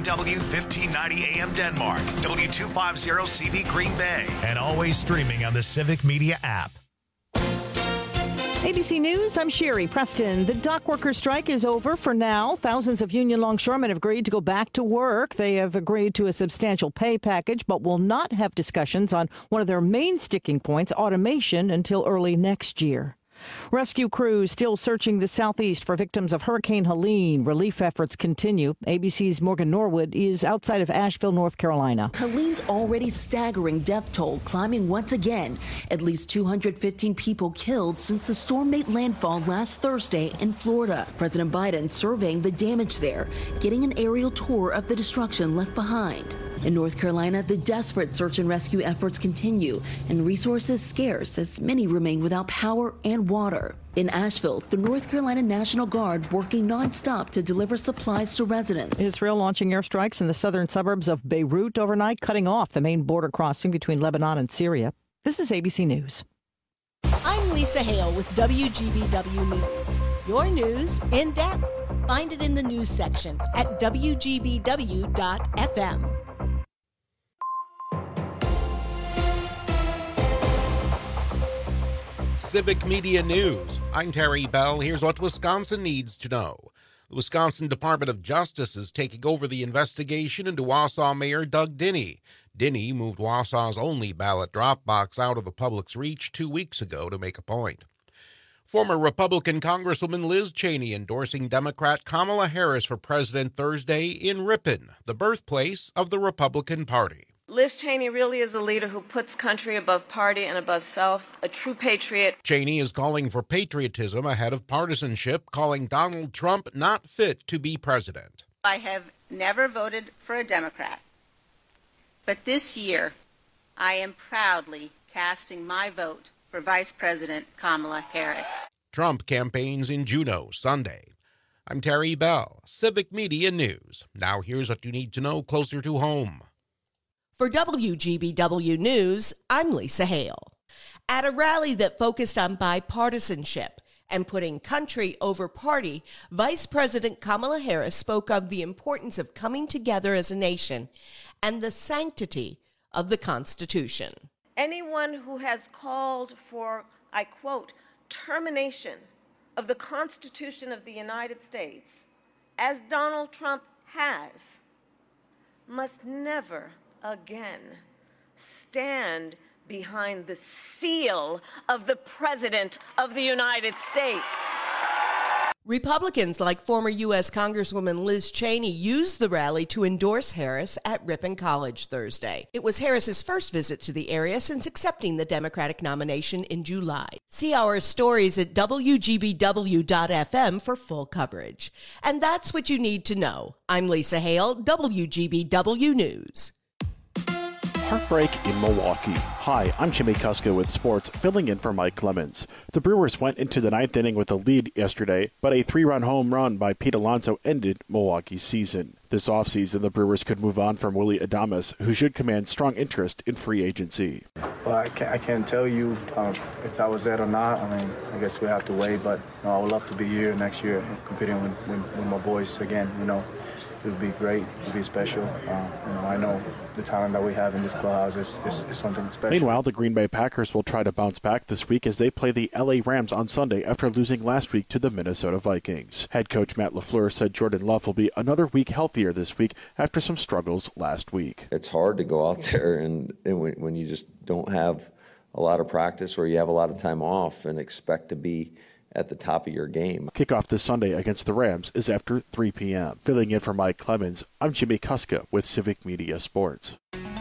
KFW 1590 AM Denmark, W250 CV Green Bay, and always streaming on the Civic Media app. ABC News, I'm Sherry Preston. The dock worker strike is over for now. Thousands of union longshoremen have agreed to go back to work. They have agreed to a substantial pay package, but will not have discussions on one of their main sticking points, automation, until early next year. Rescue crews still searching the southeast for victims of Hurricane Helene. Relief efforts continue. ABC's Morgan Norwood is outside of Asheville, North Carolina. Helene's already staggering death toll climbing once again. At least 215 people killed since the storm made landfall last Thursday in Florida. President Biden surveying the damage there, getting an aerial tour of the destruction left behind. In North Carolina, the desperate search and rescue efforts continue, and resources scarce as many remain without power and water. In Asheville, the North Carolina National Guard working nonstop to deliver supplies to residents. Israel launching airstrikes in the southern suburbs of Beirut overnight, cutting off the main border crossing between Lebanon and Syria. This is ABC News. I'm Lisa Hale with WGBW News. Your news in depth. Find it in the news section at WGBW.FM. Civic Media News. I'm Terry Bell. Here's what Wisconsin needs to know. The Wisconsin Department of Justice is taking over the investigation into Wausau Mayor Doug Dinny. Dinny moved Wausau's only ballot drop box out of the public's reach 2 weeks ago to make a point. Former Republican Congresswoman Liz Cheney endorsing Democrat Kamala Harris for president Thursday in Ripon, the birthplace of the Republican Party. Liz Cheney really is a leader who puts country above party and above self, a true patriot. Cheney is calling for patriotism ahead of partisanship, calling Donald Trump not fit to be president. I have never voted for a Democrat, but this year I am proudly casting my vote for Vice President Kamala Harris. Trump campaigns in Juneau Sunday. I'm Terry Bell, Civic Media News. Now here's what you need to know closer to home. For WGBW News, I'm Lisa Hale. At a rally that focused on bipartisanship and putting country over party, Vice President Kamala Harris spoke of the importance of coming together as a nation and the sanctity of the Constitution. Anyone who has called for, I quote, termination of the Constitution of the United States, as Donald Trump has, must never again stand behind the seal of the President of the United States. Republicans like former U.S. Congresswoman Liz Cheney used the rally to endorse Harris at Ripon College Thursday. It was Harris's first visit to the area since accepting the Democratic nomination in July. See our stories at WGBW.FM for full coverage. And that's what you need to know. I'm Lisa Hale, WGBW News. Heartbreak in Milwaukee. Hi, I'm Jimmy Kuska with sports, filling in for Mike Clemens. The Brewers went into the ninth inning with a lead yesterday, but a 3-run home run by Pete Alonso ended Milwaukee's season. This offseason, the Brewers could move on from Willy Adames, who should command strong interest in free agency. Well, I can't tell you if that was it or not. I mean, I guess we have to wait, but I would love to be here next year competing with my boys again, It would be great. It would be special. I know the talent that we have in this clubhouse is something special. Meanwhile, the Green Bay Packers will try to bounce back this week as they play the LA Rams on Sunday after losing last week to the Minnesota Vikings. Head coach Matt LaFleur said Jordan Love will be another week healthier this week after some struggles last week. It's hard to go out there and when you just don't have a lot of practice or you have a lot of time off and expect to be at the top of your game. Kickoff this Sunday against the Rams is after 3 p.m. Filling in for Mike Clemens, I'm Jimmy Kuska with Civic Media Sports.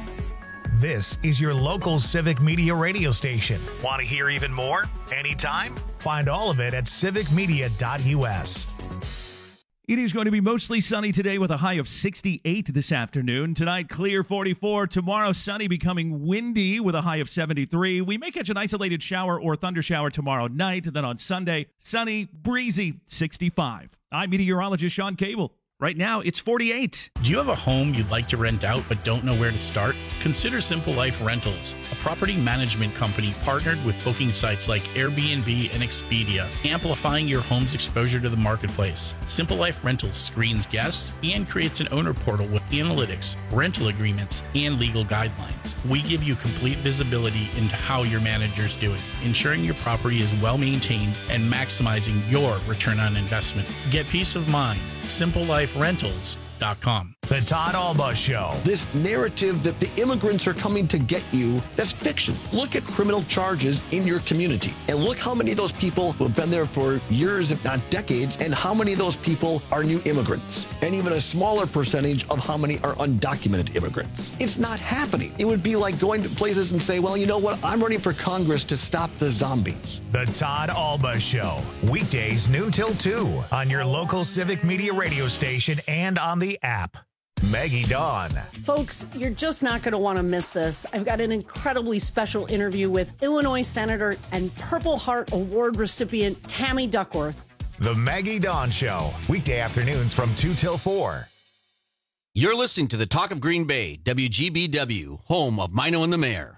This is your local Civic Media radio station. Want to hear even more? Anytime? Find all of it at civicmedia.us. It is going to be mostly sunny today with a high of 68 this afternoon. Tonight, clear 44. Tomorrow, sunny becoming windy with a high of 73. We may catch an isolated shower or thunder shower tomorrow night. Then on Sunday, sunny, breezy, 65. I'm meteorologist Sean Cable. Right now, it's $48. Do you have a home you'd like to rent out but don't know where to start? Consider Simple Life Rentals, a property management company partnered with booking sites like Airbnb and Expedia, amplifying your home's exposure to the marketplace. Simple Life Rentals screens guests and creates an owner portal with analytics, rental agreements, and legal guidelines. We give you complete visibility into how your manager's doing, ensuring your property is well maintained and maximizing your return on investment. Get peace of mind. SimpleLifeRentals.com. The Todd Alba Show. This narrative that the immigrants are coming to get you, that's fiction. Look at criminal charges in your community and look how many of those people who have been there for years, if not decades, and how many of those people are new immigrants, and even a smaller percentage of how many are undocumented immigrants. It's not happening. It would be like going to places and say, well, you know what? I'm running for Congress to stop the zombies. The Todd Alba Show. Weekdays noon till 2 on your local Civic Media radio station and on the app. Maggie Dawn. Folks, you're just not going to want to miss this. I've got an incredibly special interview with Illinois Senator and Purple Heart Award recipient Tammy Duckworth. The Maggie Dawn Show. Weekday afternoons from 2 till 4. You're listening to the Talk of Green Bay, WGBW, home of Mino and the Mayor.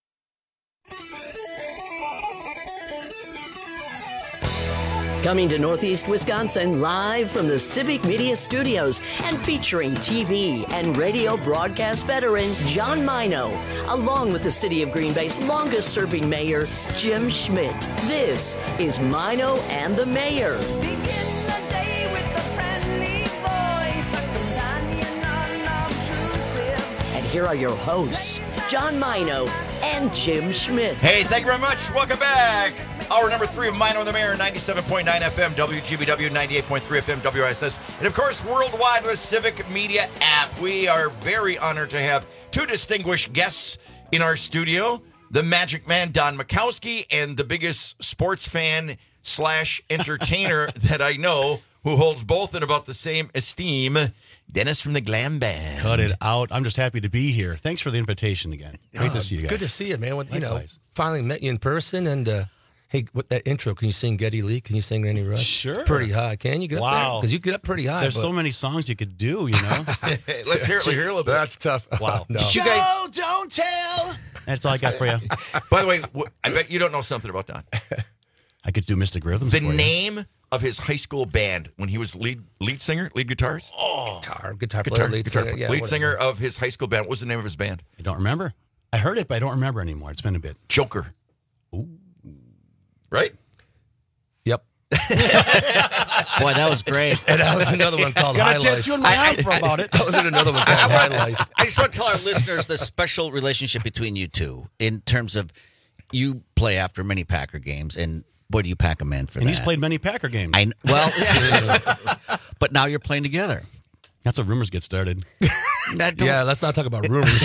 Coming to Northeast Wisconsin live from the Civic Media Studios and featuring TV and radio broadcast veteran John Mino, along with the City of Green Bay's longest-serving mayor, Jim Schmidt. This is Mino and the Mayor. And here are your hosts, John Mino and Jim Schmidt. Hey, thank you very much. Welcome back. Hour number 3 of Mino and the Mayor, 97.9 FM, WGBW, 98.3 FM, WISS, and of course, worldwide with the Civic Media app. We are very honored to have two distinguished guests in our studio, the Magic Man, Don Makowski, and the biggest sports fan / entertainer that I know, who holds both in about the same esteem, Dennis from the Glam Band. Cut it out. I'm just happy to be here. Thanks for the invitation again. Great to see you guys. Good to see you, man. Finally met you in person. And hey, what that intro? Can you sing Geddy Lee? Can you sing Randy Rush? Sure. Pretty high. Can you get up there? Because you get up pretty high. There's so many songs you could do, you know. Let's hear it. Hear a little bit. That's tough. Wow. No. Show, don't tell. That's all I got for you. By the way, I bet you don't know something about Don. I could do Mystic Rhythms. The name of his high school band when he was lead singer, lead guitarist? Oh, guitar player, lead singer. Yeah, lead singer of his high school band. What was the name of his band? I don't remember. I heard it, but I don't remember anymore. It's been a bit. Joker. Ooh. Right? Yep. Boy, that was great. And that was another one called High Life. You and my aunt about it. That was another one called High Life. I just want to tell our listeners the special relationship between you two in terms of you play after many Packer games, and boy, do you pack a man for and that. He's played many Packer games. But now you're playing together. That's how rumors get started. Yeah, let's not talk about rumors.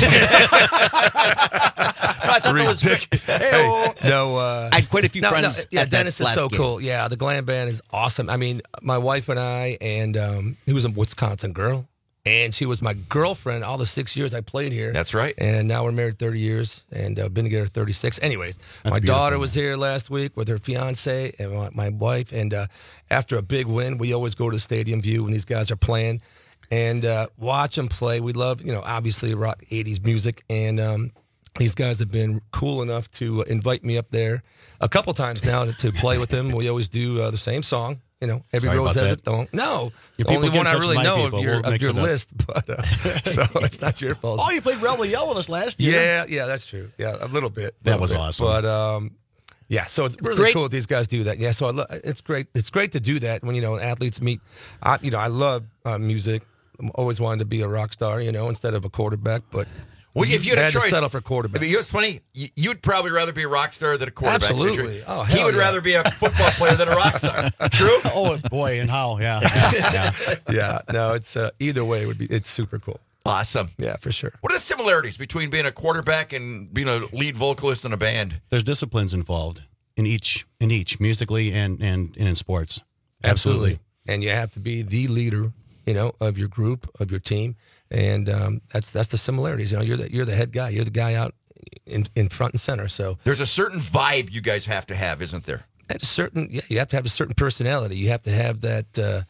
I thought that was no. I had quite a few friends. Yeah, at Dennis that is last so game. cool. Yeah, the Glam Band is awesome. I mean, my wife and I, and he was a Wisconsin girl, and she was my girlfriend all the 6 years I played here. That's right. And now we're married 30 years and been together 36. Anyways, my daughter was here last week with her fiance and my wife. And after a big win, we always go to the Stadium View when these guys are playing and watch them play. We love, obviously rock 80s music. And these guys have been cool enough to invite me up there a couple times now to play with them. We always do the same song. Every Sorry rose about has that. it. Don't. No, Your the only people one I can't touch really my know people. of your, We'll mix your it up. list, but so it's not your fault. Oh, you played Rebel Yell with us last year. Yeah, that's true. Yeah, a little bit. That was awesome. But yeah, so it's really Great. cool that these guys do that. Yeah, so it's great. It's great to do that when athletes meet. I love music. I'm always wanted to be a rock star, instead of a quarterback, but. Well, if you had a choice, to settle for quarterback. I mean, it's funny. You'd probably rather be a rock star than a quarterback. Absolutely. Oh, he would rather be a football player than a rock star. True? Oh, boy, and how? Yeah. Yeah. No, it's either way. It's super cool. Awesome. Yeah, for sure. What are the similarities between being a quarterback and being a lead vocalist in a band? There's disciplines involved in each musically and in sports. Absolutely. And you have to be the leader, of your group, of your team. And that's the similarities. You're the head guy. You're the guy out in front and center. So there's a certain vibe you guys have to have, isn't there? You have to have a certain personality. You have to have that.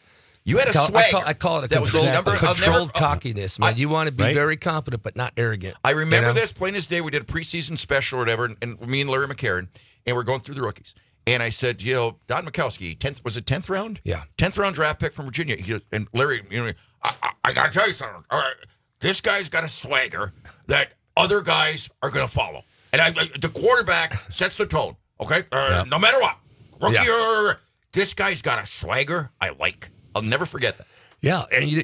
You had a swagger. I call it that was controlled cockiness, man. You want to be very confident, but not arrogant. I remember this plain as day. We did a preseason special or whatever, and me and Larry McCarron, and we're going through the rookies. And I said, Don Majkowski, 10th round? Yeah. 10th round draft pick from Virginia. And Larry, I got to tell you something. All right, this guy's got a swagger that other guys are going to follow. And the quarterback sets the tone, okay? No matter what. Rookie this guy's got a swagger I like. I'll never forget that. Yeah, and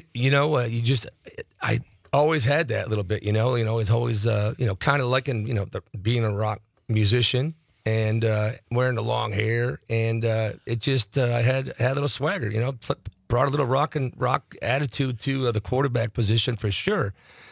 I always had that a little bit, it's always, kind of liking, being a rock musician and wearing the long hair. And it just, I had a little swagger, brought a little rock attitude to the quarterback position for sure,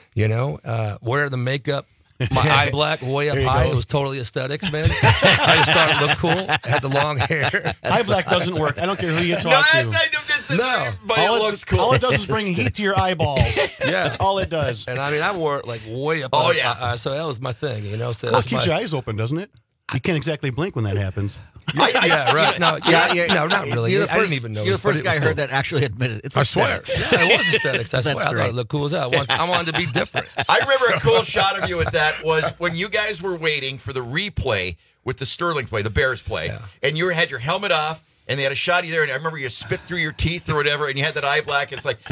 wear the makeup. My eye black way up high. It was totally aesthetics, man. I just thought it looked cool. I had the long hair. Eye black doesn't work. I don't care who you talk to. But it looks cool. All it does is bring heat to your eyeballs. Yeah. That's all it does. And I wore it like way up. So that was my thing, So it keeps your eyes open, doesn't it? You can't exactly blink when that happens. Yeah, right. No, not really. I didn't even know. You're the first guy I heard that actually admitted it. It's aesthetics. Yeah, it was aesthetics. I swear. I thought it looked cool as hell. I wanted to be different. I remember a cool shot of you with that was when you guys were waiting for the replay with the Sterling play, the Bears play, and you had your helmet off, and they had a shot of you there, and I remember you spit through your teeth or whatever, and you had that eye black. It's like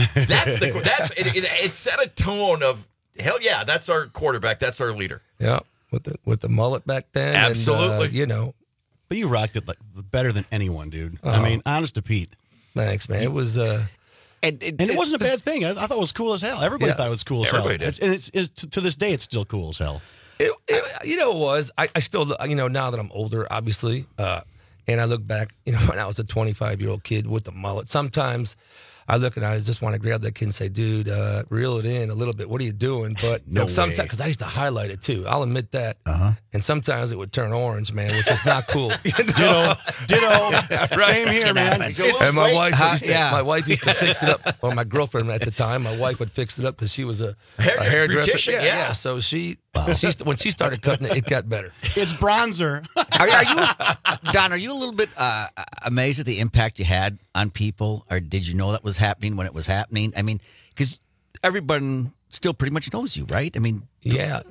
it set a tone of hell yeah, that's our quarterback, that's our leader. Yeah, with the mullet back then. Absolutely, and, But you rocked it better than anyone, dude. I mean, honest to Pete. Thanks, man. It was, and it wasn't a bad thing. I thought it was cool as hell. Everybody thought it was cool as hell. Did. And it's to this day, it's still cool as hell. It was. I still, now that I'm older, obviously, and I look back, when I was a 25-year-old kid with the mullet. Sometimes I look and I just want to grab that kid and say, dude, reel it in a little bit. What are you doing? But sometimes, because I used to highlight it too. I'll admit that. And sometimes it would turn orange, man, which is not cool. Ditto. Right. Same here, man. And my wife used to fix it up. Or my girlfriend at the time, my wife would fix it up because she was a hairdresser. Yeah. So when she started cutting it, it got better. It's bronzer. Don, are you a little bit amazed at the impact you had on people, or did you know that was happening when it was happening? I mean, because everyone still pretty much knows you, right? I mean, yeah,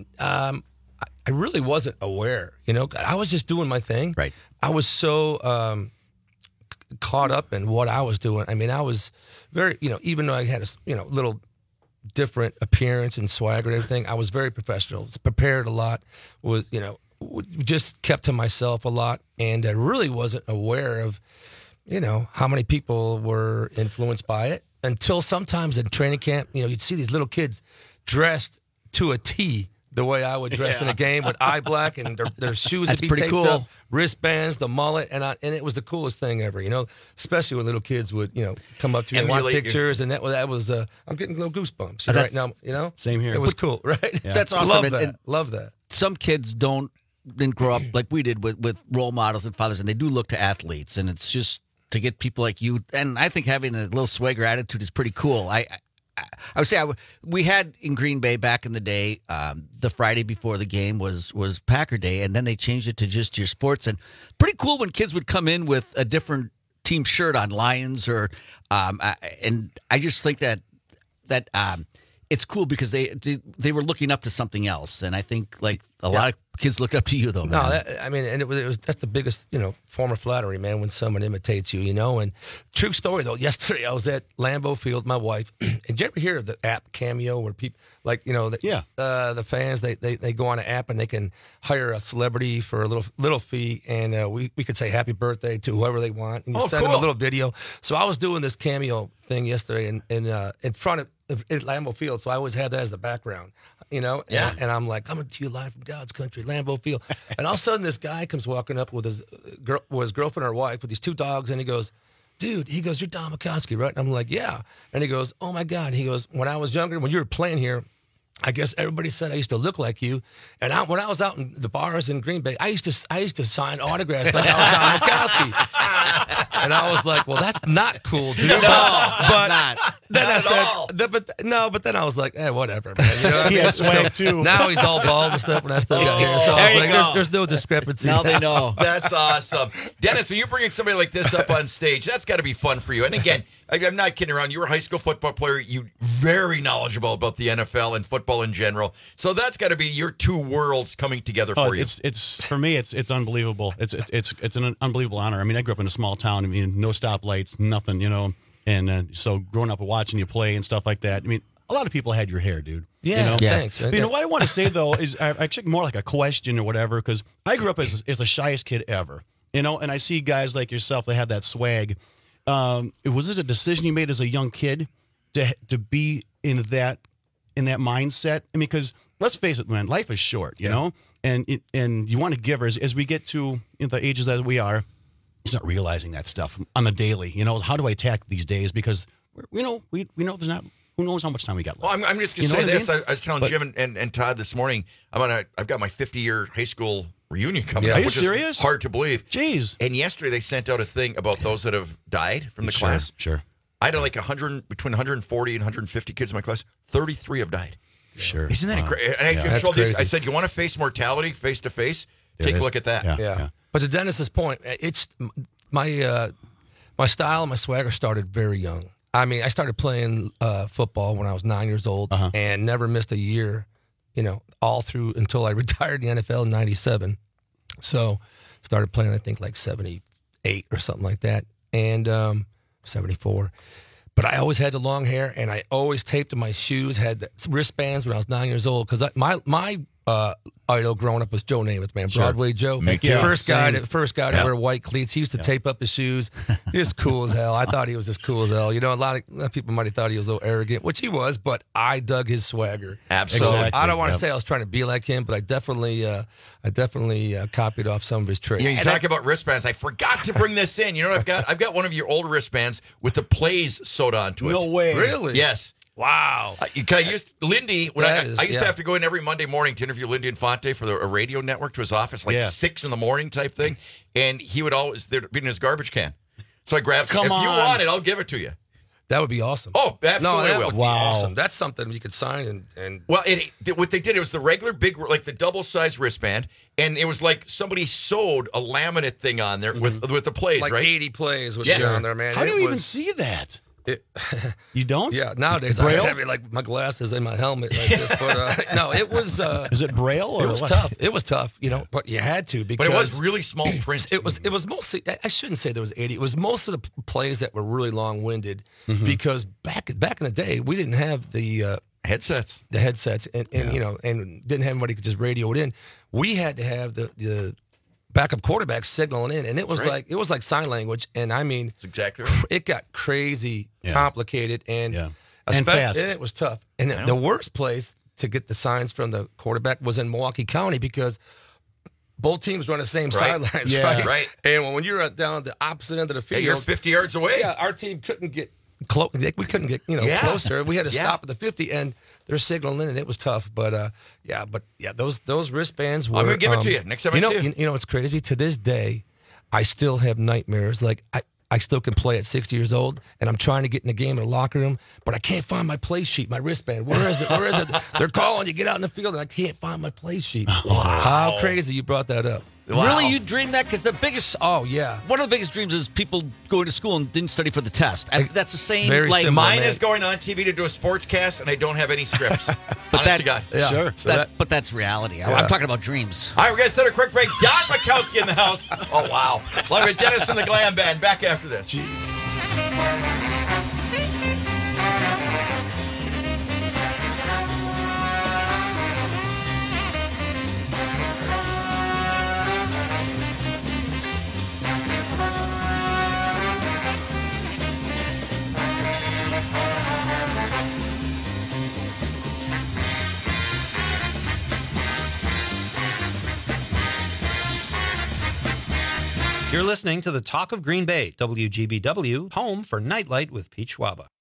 I really wasn't aware. I was just doing my thing. Right. I was so caught up in what I was doing. I mean, I was very, even though I had a little different appearance and swagger and everything, I was very professional. Prepared a lot. Was just kept to myself a lot, and I really wasn't aware of how many people were influenced by it until sometimes in training camp, you'd see these little kids dressed to a T the way I would dress in a game with eye black and their shoes would be taped up, wristbands, the mullet, and it was the coolest thing ever, especially when little kids would, come up to me and want pictures, and that was I'm getting little goosebumps right now, Same here. It was cool, right? Yeah. That's awesome. Love that. Some kids didn't grow up like we did with role models and fathers, and they do look to athletes, and it's just to get people like you, and I think having a little swagger attitude is pretty cool. I would say we had in Green Bay back in the day, the Friday before the game was Packer Day, and then they changed it to just your sports. And pretty cool when kids would come in with a different team shirt on, Lions or and I just think that it's cool because they were looking up to something else, and I think like a lot of kids looked up to you though. Man. No, that's the biggest form of flattery, man. When someone imitates you, And true story though. Yesterday I was at Lambeau Field, my wife. And did you ever hear of the app Cameo, where people the fans they go on an app and they can hire a celebrity for a little fee, and we could say happy birthday to whoever they want, and you send them a little video. So I was doing this Cameo thing yesterday in front of at Lambeau Field, so I always had that as the background, And I'm like, coming to you live from God's country, Lambeau Field. And all of a sudden, this guy comes walking up with his girlfriend or wife with these two dogs, and he goes, dude, you're Don Majkowski, right? And I'm like, yeah. And he goes, oh my God. He goes, when I was younger, when you were playing here, I guess everybody said I used to look like you. And when I was out in the bars in Green Bay, I used to sign autographs like I was Don Majkowski. And I was like, well, that's not cool, dude. No, but Then I said, but then I was like, whatever, man. You know what I mean? He had swag too. Now he's all bald and stuff, and I still got hair. So I was like, there's no discrepancy. Now they know. That's awesome. Dennis, when you're bringing somebody like this up on stage, that's got to be fun for you. And again, I'm not kidding around. You were a high school football player. You very knowledgeable about the NFL and football in general. So that's got to be your two worlds coming together for you. It's for me. It's unbelievable. It's an unbelievable honor. I mean, I grew up in a small town. I mean, no stoplights, nothing. You know, and so growing up and watching you play and stuff like that. I mean, a lot of people had your hair, dude. Yeah, you know? thanks. But, you know what I want to say though is actually more like a question or whatever, because I grew up as the shyest kid ever. You know, and I see guys like yourself that have that swag. Was it a decision you made as a young kid to be in that mindset? I mean, because let's face it, man, life is short, you know, and you want to give as we get to the ages that we are. He's not realizing that stuff on the daily. You know, how do I attack these days? Because we know there's not. Who knows how much time we got left? Well, I'm just going to say this. I was telling Jim and and Todd this morning. I've got my 50-year high school reunion coming up. Are you which serious? Is hard to believe. Jeez. And yesterday they sent out a thing about those that have died from the class. Sure. I had like between 140 and 150 kids in my class. 33 have died. Sure. Isn't that great? And I told these, I said, you want to face mortality face to face? Take a look at that. Yeah. But to Dennis's point, it's my style and my swagger started very young. I mean, I started playing football when I was 9 years old and never missed a year, all through until I retired in the NFL in 97. So started playing, I think, like 78 or something like that, and 74. But I always had the long hair, and I always taped to my shoes, had the wristbands when I was 9 years old, because my idol growing up was Joe Namath, man. Broadway Joe. First guy to wear white cleats. He used to tape up his shoes. He was cool as hell. I thought he was just cool as hell. You know, a lot of people might have thought he was a little arrogant, which he was, but I dug his swagger. Absolutely. So I don't want to say I was trying to be like him, but I definitely copied off some of his traits. Yeah, you talk about wristbands. I forgot to bring this in. You know what I've got? I've got one of your old wristbands with the plays sewed onto it. No way. Really? Yes. Wow. I used Lindy, I used to have to go in every Monday morning to interview Lindy Infante for a radio network to his office, 6 in the morning type thing. And he would always, there'd be in his garbage can. So I grabbed it. If you want it, I'll give it to you. That would be awesome. Oh, absolutely. That would be awesome. That's something you could sign and Well, what they did, it was the regular big, like the double-sized wristband, and it was like somebody sewed a laminate thing on there with the plays, like right? 80 plays was on there, man. How do you even see that? You don't? Yeah, nowadays I have it like my glasses in my helmet like this. But no, it was. Is it Braille or it was what? tough. It was tough, but you had to because. But it was really small print. It was mostly. I shouldn't say there was 80. It was most of the plays that were really long-winded because back in the day we didn't have the headsets. The headsets, and and didn't have anybody could just radio it in. We had to have the backup quarterback signaling in, and it was like sign language. And I mean, that's exactly right. It got crazy, complicated, and fast. And it was tough. And the worst place to get the signs from the quarterback was in Milwaukee County because both teams run the same sidelines, right? And when you're down at the opposite end of the field, you're 50 yards away. Yeah, our team couldn't get close. We couldn't get closer. We had to stop at the 50, and they're signaling, and it was tough. But those wristbands were. I'm gonna give it to you next time I see you. You know, it's crazy. To this day, I still have nightmares. Like I still can play at 60 years old, and I'm trying to get in the game in the locker room, but I can't find my play sheet, my wristband. Where is it? Where is it? They're calling you, get out in the field, and I can't find my play sheet. Wow. How crazy you brought that up. Wow. Really, you dreamed that? Because the biggest... Oh, yeah. One of the biggest dreams is people going to school and didn't study for the test. That's the same... Very similar, mine man. is going on TV to do a sportscast, and I don't have any scripts. But Honest to God. Yeah. Sure. So But that's reality. I'm talking about dreams. All right, we're going to set a quick break. Don Makowski in the house. Oh, wow. Along with Dennis from the Glam Band. Back after this. Jeez. You're listening to the Talk of Green Bay, WGBW, home for Nightlight with Pete Schwaba.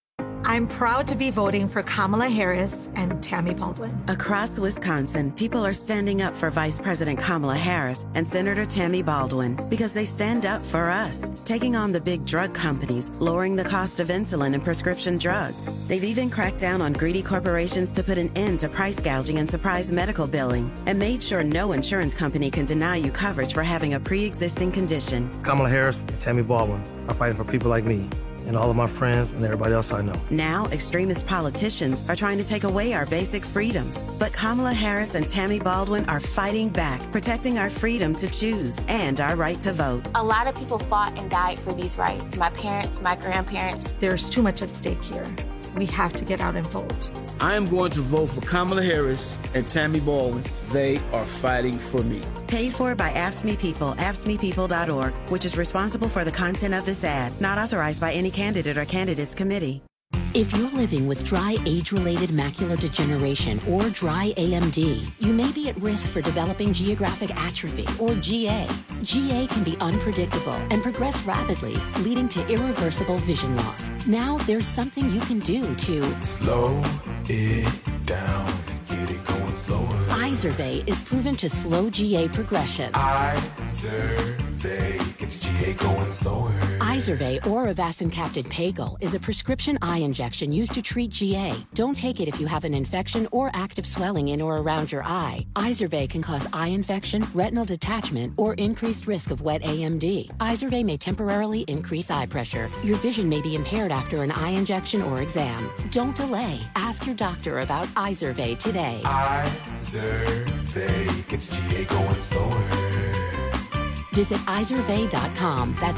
I'm proud to be voting for Kamala Harris and Tammy Baldwin. Across Wisconsin, people are standing up for Vice President Kamala Harris and Senator Tammy Baldwin because they stand up for us, taking on the big drug companies, lowering the cost of insulin and prescription drugs. They've even cracked down on greedy corporations to put an end to price gouging and surprise medical billing, and made sure no insurance company can deny you coverage for having a pre-existing condition. Kamala Harris and Tammy Baldwin are fighting for people like me and all of my friends and everybody else I know. Now, extremist politicians are trying to take away our basic freedoms. But Kamala Harris and Tammy Baldwin are fighting back, protecting our freedom to choose and our right to vote. A lot of people fought and died for these rights. My parents, my grandparents. There's too much at stake here. We have to get out and vote. I am going to vote for Kamala Harris and Tammy Baldwin. They are fighting for me. Paid for by AFSCME People, AFSCMEPeople.org, which is responsible for the content of this ad, not authorized by any candidate or candidates committee. If you're living with dry age-related macular degeneration or dry AMD, you may be at risk for developing geographic atrophy or GA. GA can be unpredictable and progress rapidly, leading to irreversible vision loss. Now there's something you can do to slow it down and get it going slower. Izervay is proven to slow GA progression. Izervay gets GA going slower. Izervay or avacincaptad pagel is a prescription eye injection used to treat GA. Don't take it if you have an infection or active swelling in or around your eye. Izervay can cause eye infection, retinal detachment, or increased risk of wet AMD. Izervay may temporarily increase eye pressure. Your vision may be impaired after an eye injection or exam. Don't delay. Ask your doctor about Izervay today. Izervay gets GA going slower. Visit Izervay.com. That's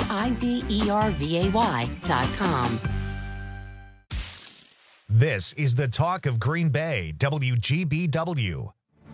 IZERVAY.com. This is the talk of Green Bay, WGBW.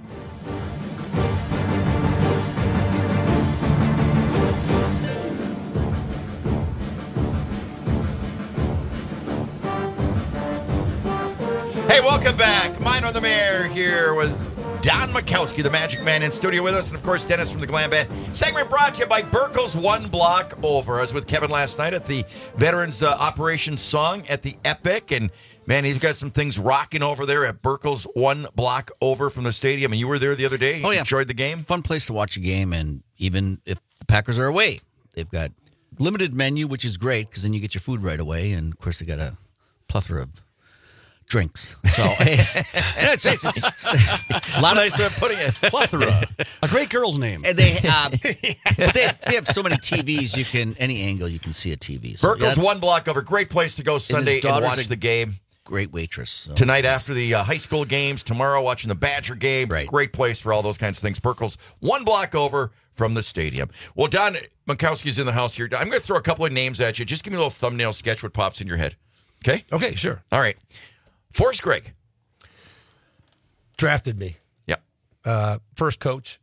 Hey, welcome back. Mine on the Mayor here with Don Makowski, the Magic Man, in studio with us, and of course Dennis from the Glam Band. Segment brought to you by Burkle's One Block Over. I was with Kevin last night at the Veterans Operations Song at the Epic, and man, he's got some things rocking over there at Burkle's One Block Over from the stadium. And you were there the other day. Oh, yeah. Enjoyed the game? Fun place to watch a game, and even if the Packers are away, they've got limited menu, which is great because then you get your food right away, and of course they got a plethora of drinks. So it's a lot nice way of putting it. Plethora. A great girl's name. And they have so many TVs, you can any angle you can see a TV. So Burkle's One Block Over. Great place to go Sunday and watch the game. Great waitress. So. Tonight after the high school games, tomorrow watching the Badger game. Right. Great place for all those kinds of things. Burkle's One Block Over from the stadium. Well, Don Makowski's in the house here. I'm going to throw a couple of names at you. Just give me a little thumbnail sketch what pops in your head. Okay? Okay, sure. All right. Forrest Gregg. Drafted me. Yeah. First coach.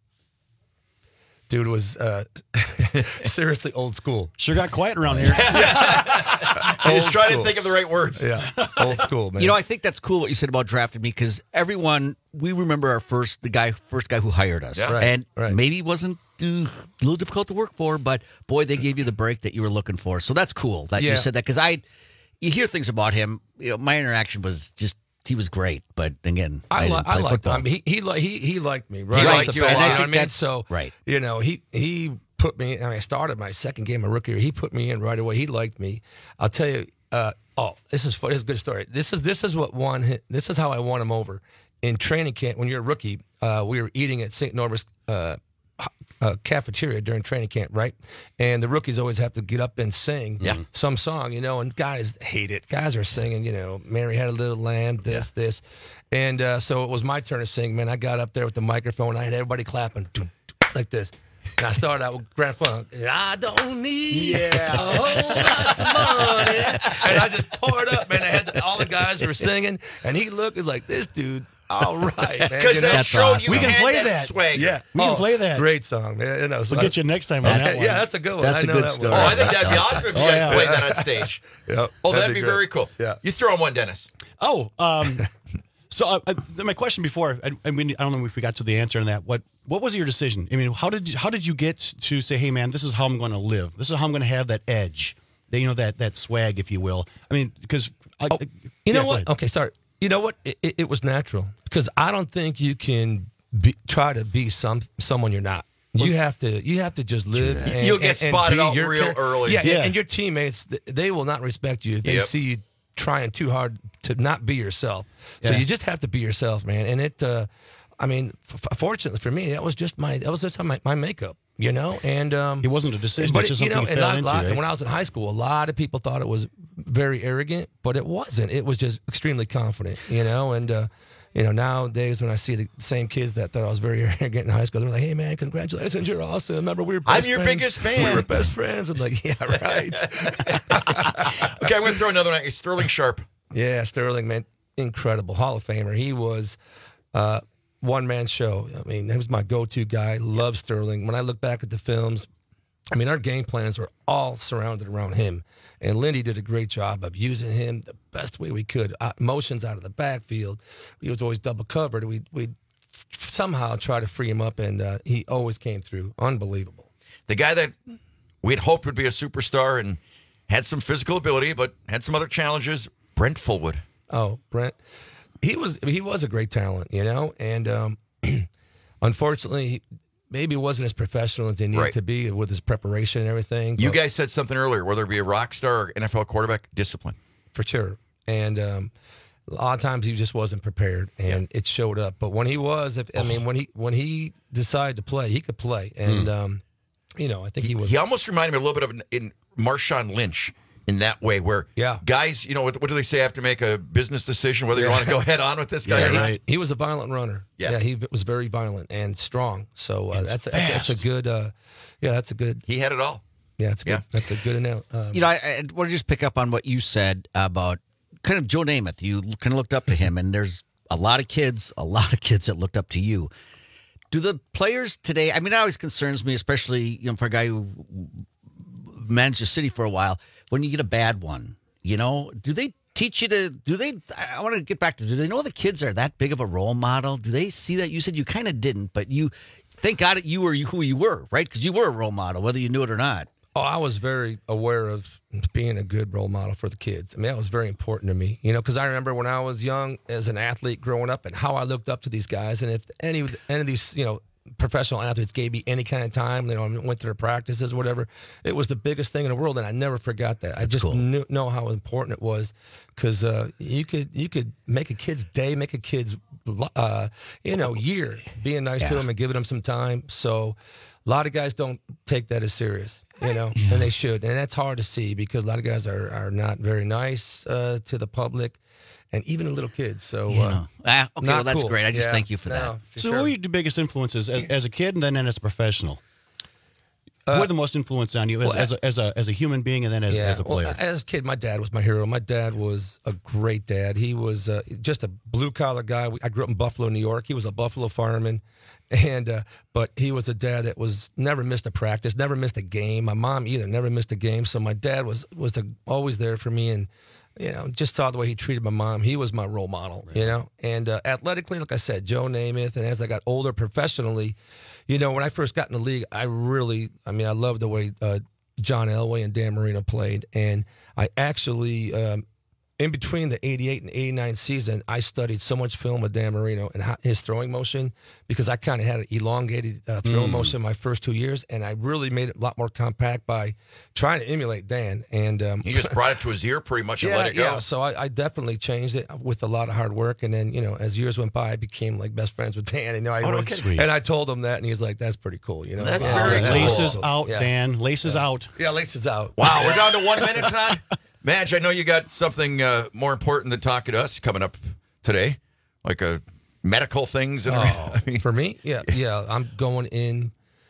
Dude was seriously old school. Sure got quiet around here. Just trying to think of the right words. Yeah. Old school, man. You know, I think that's cool what you said about drafting me because we remember our first guy who hired us. Yeah. And maybe it wasn't a little difficult to work for, but boy, they gave you the break that you were looking for. So that's cool that you said that because you hear things about him. You know, my interaction was just he was great, but again, I liked him. I mean, he liked me. Right? He liked you a lot. You know what I mean? So right. You know, he put me. I started my second game of rookie year. He put me in right away. He liked me. I'll tell you. This is funny. This is a good story. This is what won. This is how I won him over in training camp. When you're a rookie, we were eating at St. Norbert's cafeteria during training camp, right? And the rookies always have to get up and sing some song, you know, and guys hate it. Guys are singing, you know, Mary Had a Little Lamb, this. And so it was my turn to sing, man. I got up there with the microphone. I had everybody clapping like this. And I started out with Grand Funk. I don't need a whole lot of money. And I just tore it up, man. I had all the guys were singing, and he looked, he's like, this dude, all right, man. Because that showed awesome. We can play that. Swag. Yeah, we can play that. Great song, man. You know, so we'll get you next time on that one. Yeah, that's a good one. That's a good story. Oh, I think that'd be awesome if you guys played that on stage. Yeah. Oh, that'd be very cool. Yeah. You throw on one, Dennis. Oh, so my question before, I mean, I don't know if we got to the answer on that. What was your decision? I mean, how did you get to say, hey, man, this is how I'm going to live. This is how I'm going to have that edge, that swag, if you will. I mean, because You know what? Okay, sorry. You know what? It was natural because I don't think you can try to be someone you're not. You have to just live. And, you'll get spotted out real early. Yeah, and your teammates, they will not respect you if they see you trying too hard to not be yourself. So you just have to be yourself, man. And it, I mean, fortunately for me, that was just my makeup. You know, and it wasn't a decision. But it's just something you fell into. And when I was in high school, a lot of people thought it was very arrogant, but it wasn't. It was just extremely confident. You know, and you know, nowadays when I see the same kids that thought I was very arrogant in high school, they're like, "Hey, man, congratulations, you're awesome. Remember, we were best I'm your friends. biggest fan. We were best friends." I'm like, "Yeah, right." Okay, I'm going to throw another one at you. Sterling Sharp. Yeah, Sterling, man, incredible Hall of Famer. He was. One-man show. I mean, he was my go-to guy. Love Sterling. When I look back at the films, I mean, our game plans were all surrounded around him. And Lindy did a great job of using him the best way we could. Motions out of the backfield. He was always double covered. We'd somehow try to free him up, and he always came through. Unbelievable. The guy that we'd hoped would be a superstar and had some physical ability, but had some other challenges, Brent Fullwood. Oh, Brent. He was a great talent, you know, and unfortunately, maybe wasn't as professional as he needed to be with his preparation and everything. You guys said something earlier, whether it be a rock star or NFL quarterback, discipline. For sure. And a lot of times he just wasn't prepared, and it showed up. But when he was, when he decided to play, he could play. And, you know, I think he was. He almost reminded me a little bit of in Marshawn Lynch. In that way, where guys, you know, what do they say? Have to make a business decision whether you want to go head on with this guy or not. He was a violent runner. Yeah, he was very violent and strong. So that's a good. That's a good. He had it all. Yeah, that's good. That's a good analogy. You know, I want to just pick up on what you said about kind of Joe Namath. You kind of looked up to him, and there's a lot of kids that looked up to you. Do the players today? I mean, it always concerns me, especially for a guy who managed the city for a while. When you get a bad one, you know, do they teach you to, I want to get back to, do they know the kids are that big of a role model? Do they see that? You said you kind of didn't, but thank God you were who you were, right? Because you were a role model, whether you knew it or not. Oh, I was very aware of being a good role model for the kids. I mean, that was very important to me, you know, because I remember when I was young as an athlete growing up and how I looked up to these guys. And if any of these, you know, professional athletes gave me any kind of time, you know, went to their practices, whatever. It was the biggest thing in the world, and I never forgot that. I just know how important it was, because you could make a kid's day, make a kid's year, being nice to them and giving them some time. So a lot of guys don't take that as serious, you know, and they should, and that's hard to see because a lot of guys are not very nice to the public. And even the little kids. So, okay, well, that's great. I just thank you for that. So, what were your biggest influences as a kid and then as a professional? What were the most influence on you as a human being and then as a player? Well, as a kid, my dad was my hero. My dad was a great dad. He was just a blue-collar guy. I grew up in Buffalo, New York. He was a Buffalo fireman. And but he was a dad that was never missed a practice, never missed a game. My mom either never missed a game. So my dad was always there for me, and you know, just saw the way he treated my mom. He was my role model, you know. And athletically, like I said, Joe Namath. And as I got older professionally, you know, when I first got in the league, I loved the way John Elway and Dan Marino played. And I actually, in between the 88 and 89 season, I studied so much film with Dan Marino and his throwing motion, because I kind of had an elongated throwing motion my first 2 years, and I really made it a lot more compact by trying to emulate Dan. And he just brought it to his ear pretty much and let it go. Yeah, so I definitely changed it with a lot of hard work. And then, you know, as years went by, I became like best friends with Dan. And, and I told him that, and he was like, "That's pretty cool." You know, that's very cool. Laces out, Dan. Laces out. Yeah, laces out. Wow, we're down to 1 minute, Todd. Madge, I know you got something more important than talking to us coming up today, like medical things. For me? Yeah. I'm going in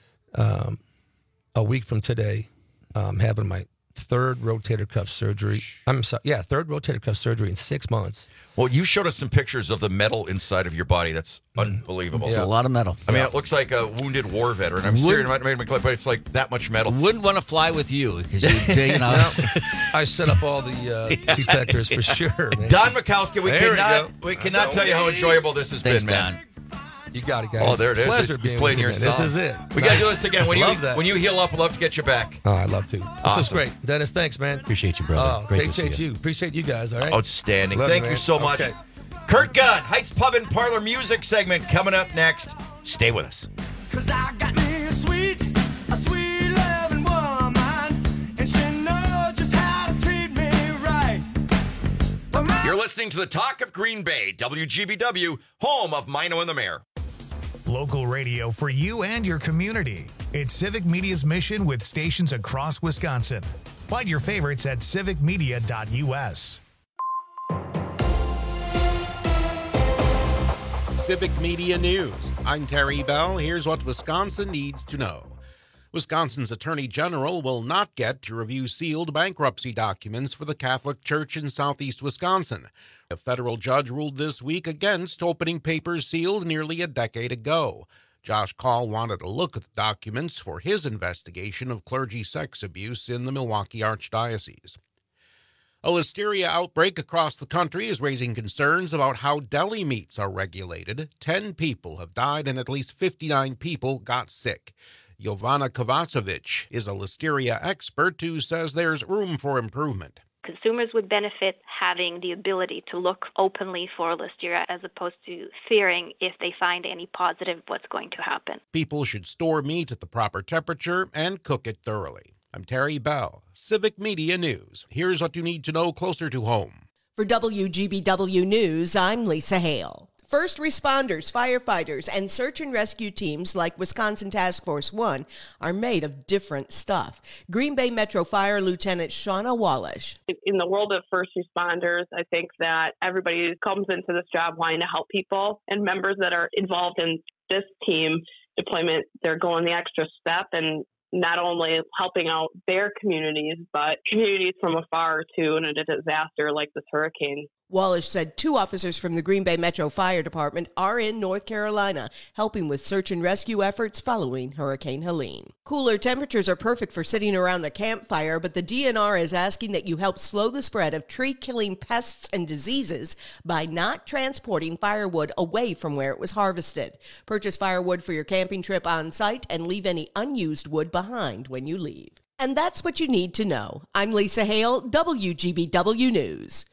a week from today, having my third rotator cuff surgery. Third rotator cuff surgery in 6 months. Well, you showed us some pictures of the metal inside of your body. That's unbelievable. It's a lot of metal. I mean, it looks like a wounded war veteran. I'm serious, but it's like that much metal. Wouldn't want to fly with you because you know. I set up all the detectors for sure. Man. Don Mikowski, we cannot tell you how enjoyable this has been, man. Don. You got it, guys. Oh, there it is. Pleasure He's being playing with you, your man. song. This is it. We got to do this again. When Love you heal up, we'd love to get you back. Oh, I'd love to. This is Awesome. great. Dennis, thanks, man. Appreciate you, brother. Oh, Great to see appreciate you. you. Appreciate you guys, all right? Outstanding. Love Thank you, you man. so much. Okay. Kurt Gunn, Heights Pub and Parlor Music segment coming up next. Stay with us. 'Cause I got me a sweet loving woman, and she knows just how to treat me right. You're listening to the Talk of Green Bay, WGBW, home of Mino and the Mayor. Local radio for you and your community. It's Civic Media's mission with stations across Wisconsin. Find your favorites at civicmedia.us. Civic Media News. I'm Terry Bell. Here's what Wisconsin needs to know. Wisconsin's Attorney General will not get to review sealed bankruptcy documents for the Catholic Church in southeast Wisconsin. A federal judge ruled this week against opening papers sealed nearly a decade ago. Josh Call wanted to look at the documents for his investigation of clergy sex abuse in the Milwaukee Archdiocese. A listeria outbreak across the country is raising concerns about how deli meats are regulated. 10 people have died and at least 59 people got sick. Jovana Kovacevic is a listeria expert who says there's room for improvement. Consumers would benefit having the ability to look openly for listeria as opposed to fearing if they find any positive what's going to happen. People should store meat at the proper temperature and cook it thoroughly. I'm Terry Bell, Civic Media News. Here's what you need to know closer to home. For WGBW News, I'm Lisa Hale. First responders, firefighters, and search and rescue teams like Wisconsin Task Force 1 are made of different stuff. Green Bay Metro Fire Lieutenant Shauna Wallish. In the world of first responders, I think that everybody comes into this job wanting to help people, and members that are involved in this team deployment, they're going the extra step and not only helping out their communities, but communities from afar too in a disaster like this hurricane. Wallish said 2 officers from the Green Bay Metro Fire Department are in North Carolina helping with search and rescue efforts following Hurricane Helene. Cooler temperatures are perfect for sitting around a campfire, but the DNR is asking that you help slow the spread of tree-killing pests and diseases by not transporting firewood away from where it was harvested. Purchase firewood for your camping trip on site and leave any unused wood behind when you leave. And that's what you need to know. I'm Lisa Hale, WGBW News.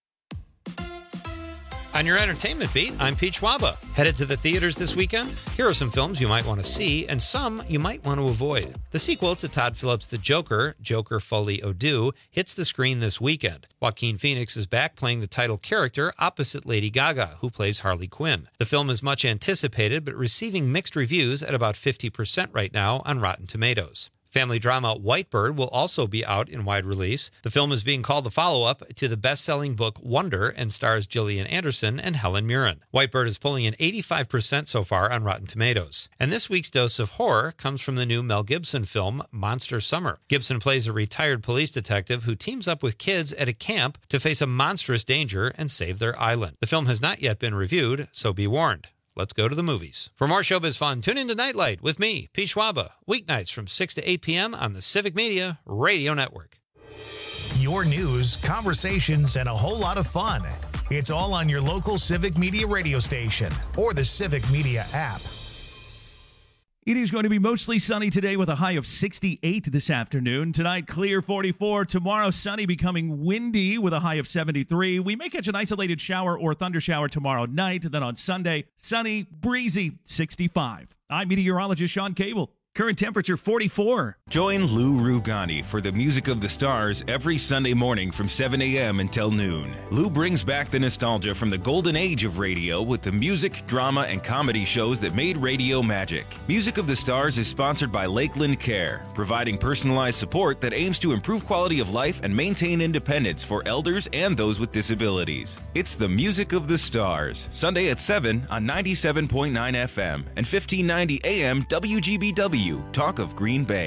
On your entertainment beat, I'm Pete Schwaba. Headed to the theaters this weekend? Here are some films you might want to see and some you might want to avoid. The sequel to Todd Phillips' The Joker, Joker Folie à Deux, hits the screen this weekend. Joaquin Phoenix is back playing the title character opposite Lady Gaga, who plays Harley Quinn. The film is much anticipated but receiving mixed reviews at about 50% right now on Rotten Tomatoes. Family drama Whitebird will also be out in wide release. The film is being called the follow-up to the best-selling book Wonder and stars Gillian Anderson and Helen Mirren. Whitebird is pulling in 85% so far on Rotten Tomatoes. And this week's dose of horror comes from the new Mel Gibson film Monster Summer. Gibson plays a retired police detective who teams up with kids at a camp to face a monstrous danger and save their island. The film has not yet been reviewed, so be warned. Let's go to the movies. For more showbiz fun, tune into Nightlight with me, Pete Schwaba, weeknights from 6 to 8 p.m. on the Civic Media Radio Network. Your news, conversations, and a whole lot of fun. It's all on your local Civic Media radio station or the Civic Media app. It is going to be mostly sunny today with a high of 68 this afternoon. Tonight, clear 44. Tomorrow, sunny, becoming windy with a high of 73. We may catch an isolated shower or thunder shower tomorrow night. Then on Sunday, sunny, breezy, 65. I'm meteorologist Sean Cable. Current temperature 44. Join Lou Rugani for the Music of the Stars every Sunday morning from 7 a.m. until noon. Lou brings back the nostalgia from the golden age of radio with the music, drama, and comedy shows that made radio magic. Music of the Stars is sponsored by Lakeland Care, providing personalized support that aims to improve quality of life and maintain independence for elders and those with disabilities. It's the Music of the Stars, Sunday at 7 on 97.9 FM and 1590 AM WGBW. Talk of Green Bay.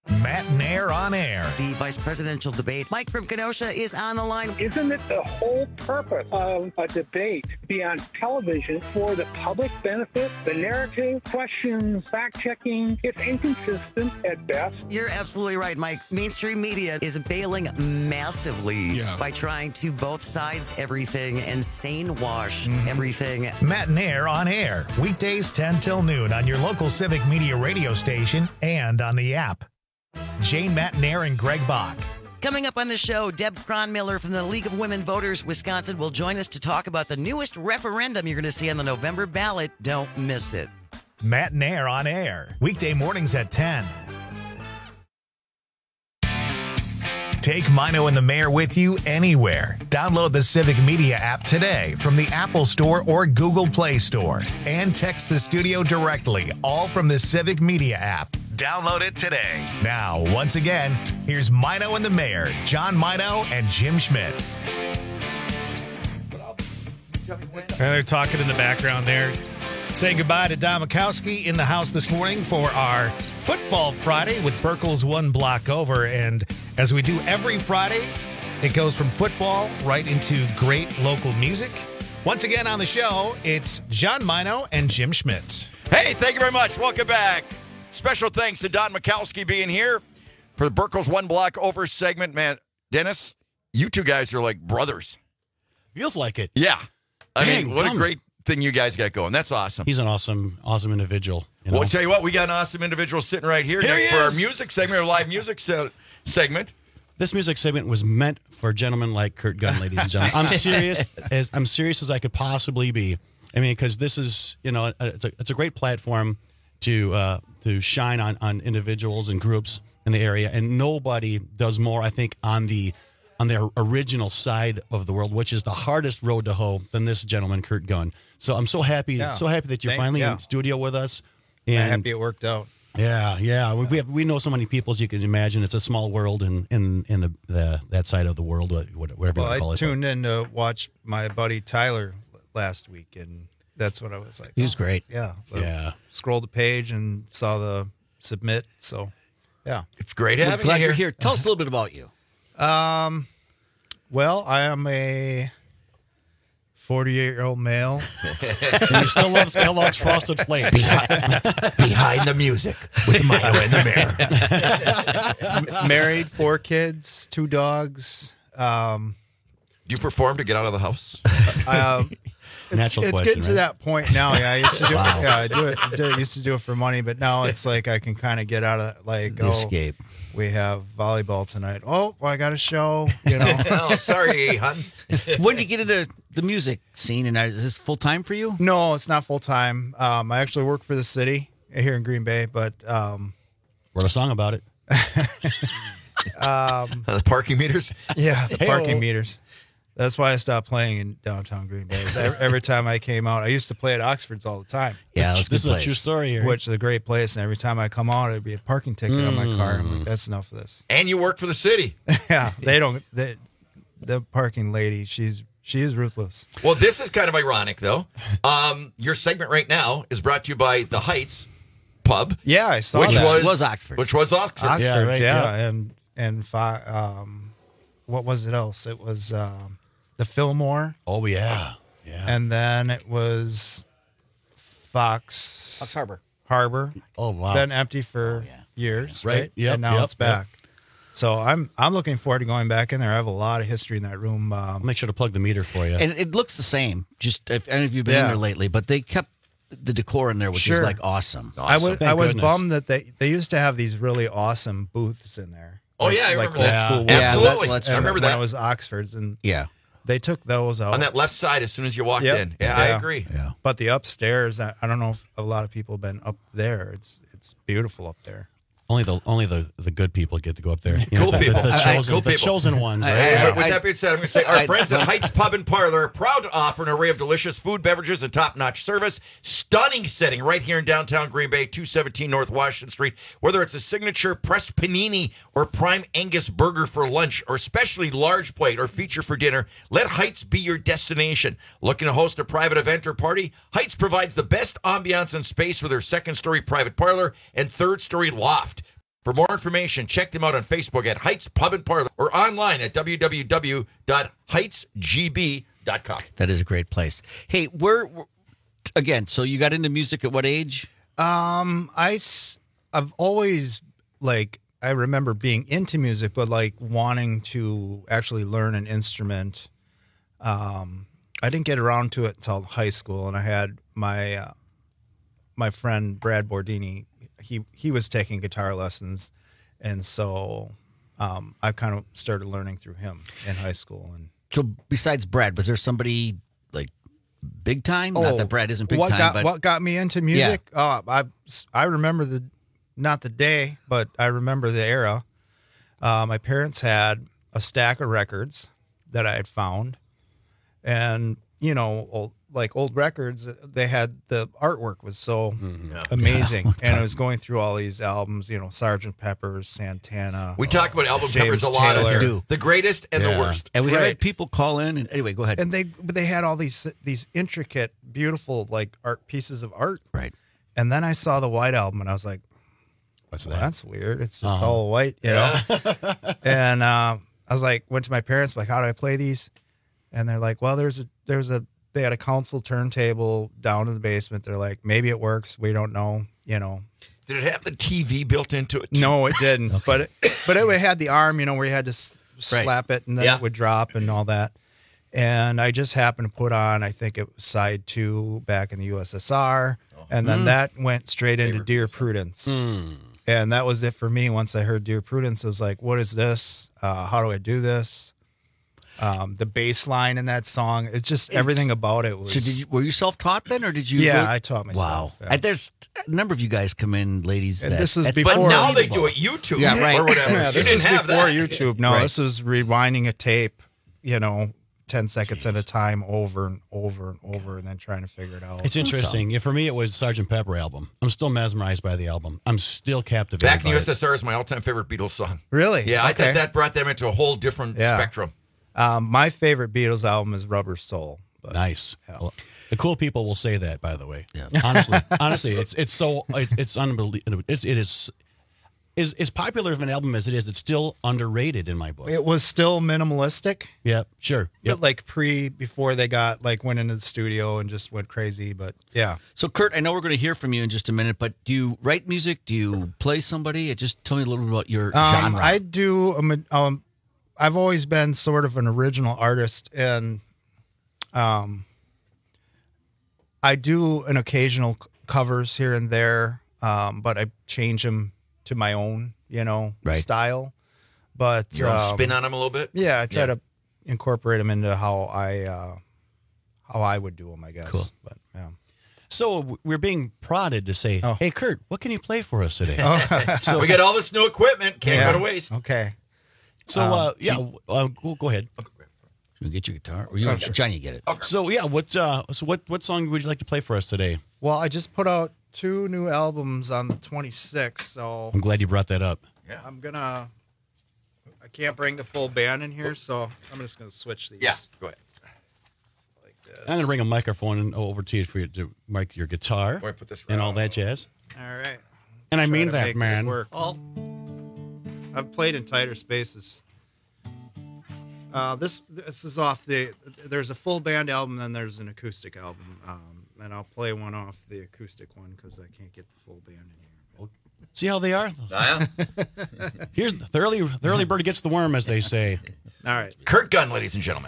Matt Nair on air. The vice presidential debate. Mike from Kenosha is on the line. Isn't it the whole purpose of a debate to be on television for the public benefit? The narrative, questions, fact-checking, it's inconsistent at best. You're absolutely right, Mike. Mainstream media is bailing massively by trying to both sides everything and sane wash everything. Matt Nair on air. Weekdays 10 till noon on your local Civic Media radio station and on the app. Jane, Matt Nair, and Greg Bach. Coming up on the show, Deb Cronmiller from the League of Women Voters Wisconsin will join us to talk about the newest referendum you're going to see on the November ballot. Don't miss it. Matt Nair on air. Weekday mornings at 10. Take Mino and the Mayor with you anywhere. Download the Civic Media app today from the Apple Store or Google Play Store. And text the studio directly, all from the Civic Media app. Download it today. Now, once again, here's Mino and the Mayor, John Mino and Jim Schmidt. They're talking in the background there. Saying goodbye to Don Mikowski in the house this morning for our Football Friday with Burkle's One Block Over. And as we do every Friday, it goes from football right into great local music. Once again on the show, it's John Mino and Jim Schmidt. Hey, thank you very much. Welcome back. Special thanks to Don Mikowski being here for the Burkle's One Block Over segment. Man, Dennis, you two guys are like brothers. Feels like it. Yeah. I mean, what a great thing you guys got going. That's awesome. He's an awesome individual. Well, I'll tell you what, we got an awesome individual sitting right here for our music segment, our live music segment. This music segment was meant for a gentleman like Kurt Gunn, ladies and gentlemen. I'm serious as I could possibly be. I mean, because this is, it's a great platform to shine on individuals and groups in the area, and nobody does more, I think, on the original side of the world, which is the hardest road to hoe, than this gentleman, Kurt Gunn. So I'm so happy that you're finally in studio with us. And I'm happy it worked out. Yeah. We know so many people, as you can imagine. It's a small world in that side of the world, whatever you want to call it. I tuned in to watch my buddy Tyler last week, and that's what I was like. He was great. Yeah. Scrolled the page and saw the submit. So, yeah. It's great having glad you you're here. Tell us a little bit about you. Well, I am a 48-year-old male. And he still loves Kellogg's Frosted Flakes. Behind the music with Mino and the Mayor. Married, 4 kids, 2 dogs. Do you perform to get out of the house? It's getting to that point now. Yeah, I used to do it. Yeah, I do it. Used to do it for money, but now it's like I can kind of get out of escape. We have volleyball tonight. Oh, well, I got a show. Oh, sorry, hon. When did you get into the music scene? And is this full time for you? No, it's not full time. I actually work for the city here in Green Bay, but wrote a song about it. The parking meters. Yeah, the parking meters. That's why I stopped playing in downtown Green Bay. Every time I came out, I used to play at Oxford's all the time. Yeah, this is a true story here. Which is a great place. And every time I come out, it'd be a parking ticket on my car. I'm like, that's enough of this. And you work for the city. Yeah, the parking lady, she is ruthless. Well, this is kind of ironic, though. Your segment right now is brought to you by The Heights Pub. Yeah, I saw which that. was Oxford. Which was Oxford. Oxford, yeah. And what was it else? It was the Fillmore. Oh, yeah. And then it was Fox Harbor. Oh, wow. Been empty for years, right? Yep, and now it's back. So I'm looking forward to going back in there. I have a lot of history in that room. Make sure to plug the meter for you. And it looks the same. Just if any of you've been in there lately, but they kept the decor in there, which is like awesome. I was bummed that they used to have these really awesome booths in there. Oh yeah, I remember old that. School Absolutely, I remember that. When it was Oxford's, and they took those out on that left side as soon as you walked in. Yeah, I agree. Yeah. But the upstairs, I don't know if a lot of people have been up there. It's beautiful up there. Only the good people get to go up there. Cool people. The chosen ones. Right? With that being said, I'm going to say our friends at Heights Pub and Parlor are proud to offer an array of delicious food, beverages, and top-notch service. Stunning setting right here in downtown Green Bay, 217 North Washington Street. Whether it's a signature pressed panini or prime Angus burger for lunch or specially large plate or feature for dinner, let Heights be your destination. Looking to host a private event or party? Heights provides the best ambiance and space with their second-story private parlor and third-story loft. For more information, check them out on Facebook at Heights Pub and Parlor or online at www.heightsgb.com. That is a great place. Hey, again, so you got into music at what age? I've always, like, I remember being into music, but, like, wanting to actually learn an instrument. I didn't get around to it until high school, and I had my friend Brad Bordini. He was taking guitar lessons, and so I kind of started learning through him in high school. And so, besides Brad, was there somebody like big time? Not that Brad isn't big time, but what got me into music? Yeah. I remember not the day, but I remember the era. My parents had a stack of records that I had found, and old records, they had the artwork was so amazing, and I was going through all these albums, Sgt. Pepper's, Santana. We talk about album James covers a lot Taylor. on here. The greatest and the worst. And we had people call in. And anyway, go ahead. And they had all these intricate, beautiful like art pieces of art. Right. And then I saw the White Album, and I was like, "What's that? That's weird. It's just all white, And I was like, went to my parents, like, how do I play these? And they're like, well, they had a console turntable down in the basement. They're like, maybe it works. We don't know, Did it have the TV built into it? No, it didn't. But it had the arm, where you had to slap it and then it would drop and all that. And I just happened to put on, I think it was side 2 back in the USSR. And then that went straight into Dear Prudence. And that was it for me. Once I heard Dear Prudence, I was like, what is this? How do I do this? The bass line in that song, it's just everything about it was. So were you self-taught then, or did you? Yeah, I taught myself. Wow. There's a number of you guys come in, ladies. And this was before. But now they do it YouTube or whatever. Yeah, this didn't was have before that. YouTube. No, this was rewinding a tape, 10 seconds at a time over and over and over, and then trying to figure it out. It's interesting. Yeah, for me, it was Sgt. Pepper album. I'm still mesmerized by the album. I'm still captivated. Back in the by USSR is my all-time favorite Beatles song. Really? Yeah, I Okay. thought that brought them into a whole different spectrum. My favorite Beatles album is Rubber Soul. But, nice. Well, the cool people will say that, by the way. Yeah. Honestly, it's unbelievable. It is as popular of an album as it is. It's still underrated in my book. It was still minimalistic. Yeah, sure. But like before they went into the studio and just went crazy. But yeah. So Kurt, I know we're going to hear from you in just a minute, but do you write music? Do you play somebody? Just tell me a little bit about your genre. I do. I've always been sort of an original artist, and I do an occasional covers here and there, but I change them to my own, style. But your own spin on them a little bit. Yeah, I try to incorporate them into how I would do them, I guess. Cool. But yeah. So we're being prodded to say, "Hey, Kurt, what can you play for us today?" So we got all this new equipment. Can't go to waste. Okay. So go ahead. You get your guitar, or you, Johnny, get it. Okay. So what song would you like to play for us today? Well, I just put out 2 new albums on the 26th, so I'm glad you brought that up. Yeah, I can't bring the full band in here, so I'm just gonna switch these. Yeah, go ahead. Like this. I'm gonna bring a microphone over to you for you to mic your guitar put this and all that jazz. All right. And I Try mean to that, make this man. work. I've played in tighter spaces. This is off there's a full band album, then there's an acoustic album, and I'll play one off the acoustic one because I can't get the full band in here. See how they are? Here's the early bird gets the worm, as they say. All right. Kurt Gunn, ladies and gentlemen.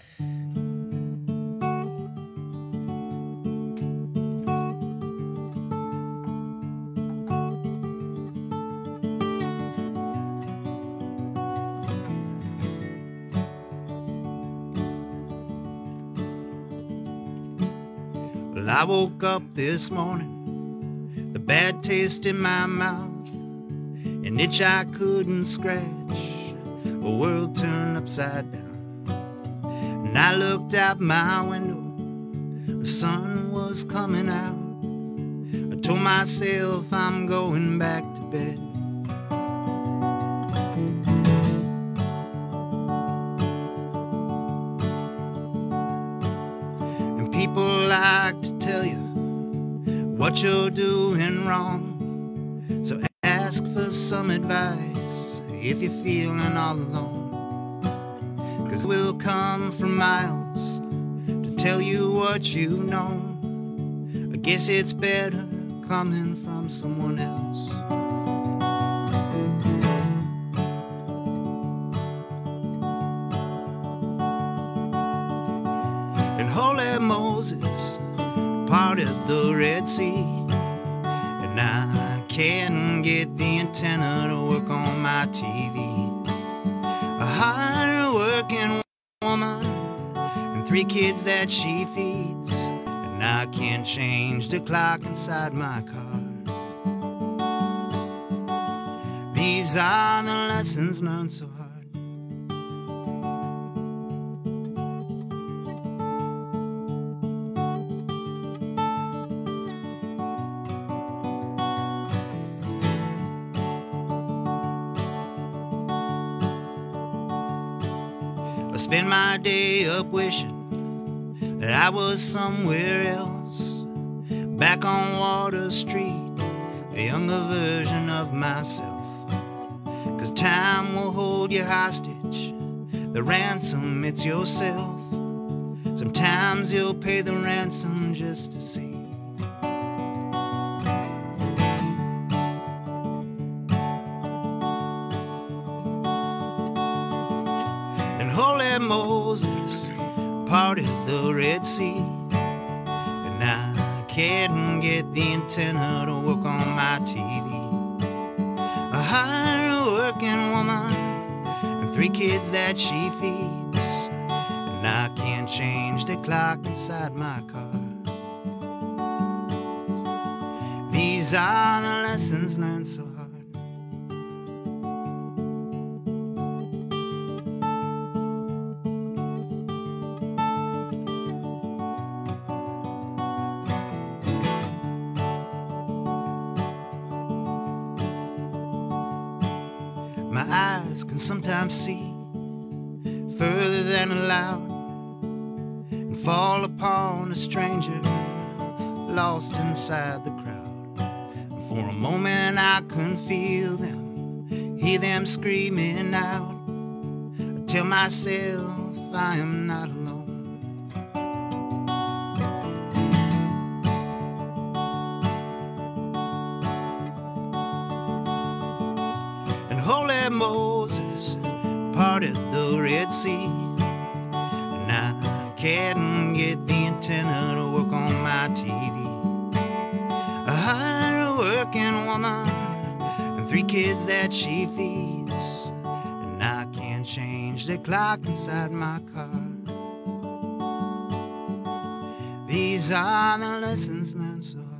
Well, I woke up this morning, the bad taste in my mouth, an itch I couldn't scratch, a world turned upside down. And I looked out my window, the sun was coming out. I told myself I'm going back to bed. And people like to tell you what you're doing wrong, so ask ask for some advice if you're feeling all alone. 'Cause we'll come from miles to tell you what you've known. I guess it's better coming from someone else. And holy Moses parted the Red Sea, and I can't get the antenna to work on my TV. A hard-working woman and 3 kids that she feeds, and I can't change the clock inside my car. These are the lessons learned so hard. I spend my day up wishing that I was somewhere else, back on Water Street, a younger version of myself. 'Cause time will hold you hostage, the ransom it's yourself. Sometimes you'll pay the ransom just to see. Holy Moses parted the Red Sea, and I can't get the antenna to work on my TV. A hard-working woman and 3 kids that she feeds, and I can't change the clock inside my car. These are the lessons learned so hard. My eyes can sometimes see further than allowed, and fall upon a stranger lost inside the crowd. And for a moment I couldn't feel them, hear them screaming out. I tell myself I am not alone. Holy Moses parted the Red Sea, and I can't get the antenna to work on my TV. A hard-working woman and 3 kids that she feeds, and I can't change the clock inside my car. These are the lessons learned so hard.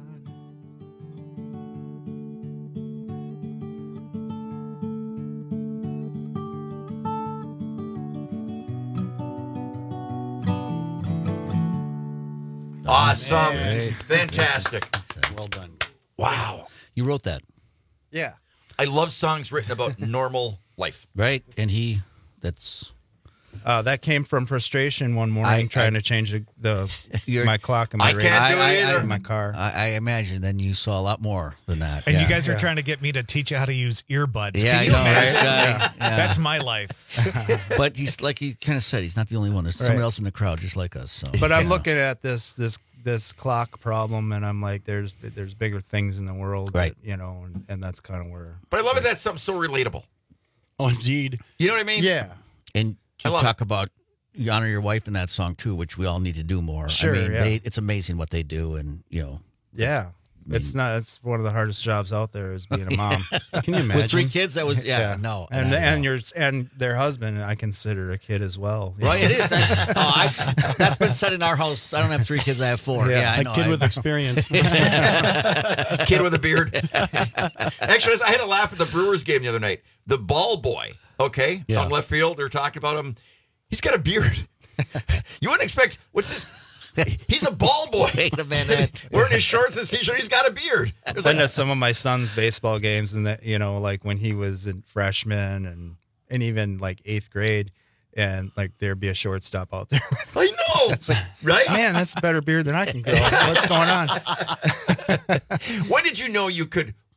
Awesome. Great. Fantastic. Well done. Wow. You wrote that. Yeah. I love songs written about normal life. Right. And that's... that came from frustration one morning trying to change my clock in my radio. In my car. I imagine then you saw a lot more than that. And you guys are trying to get me to teach you how to use earbuds. Yeah, Can you I know. imagine? Right? Yeah. That's my life. But he's like he kind of said, he's not the only one. There's somebody else in the crowd just like us. So. But I'm looking at this clock problem, and I'm like, there's bigger things in the world, right? That, and that's kind of where. But I love it. That's something so relatable. Oh, indeed. You know what I mean? Yeah. And you talk about you honor your wife in that song too, which we all need to do more. Sure, I mean, yeah. it's amazing what they do, and Yeah. It's one of the hardest jobs out there is being a mom. Can you imagine? With 3 kids, that was no. And their husband, I consider a kid as well. Right, it is. That's been said in our house. I don't have 3 kids; I have 4. Yeah, I know. A kid with experience. Kid with a beard. Actually, I had a laugh at the Brewers game the other night. The ball boy, on left field, they're talking about him. He's got a beard. You wouldn't expect. What's this? He's a ball boy. Wait a minute. Wearing his shorts and t-shirt, he's got a beard. I've been to some of my son's baseball games, and that like when he was a freshman and even like 8th grade, and like there'd be a shortstop out there. I know, like, right? Man, that's a better beard than I can grow. What's going on? When did you know you could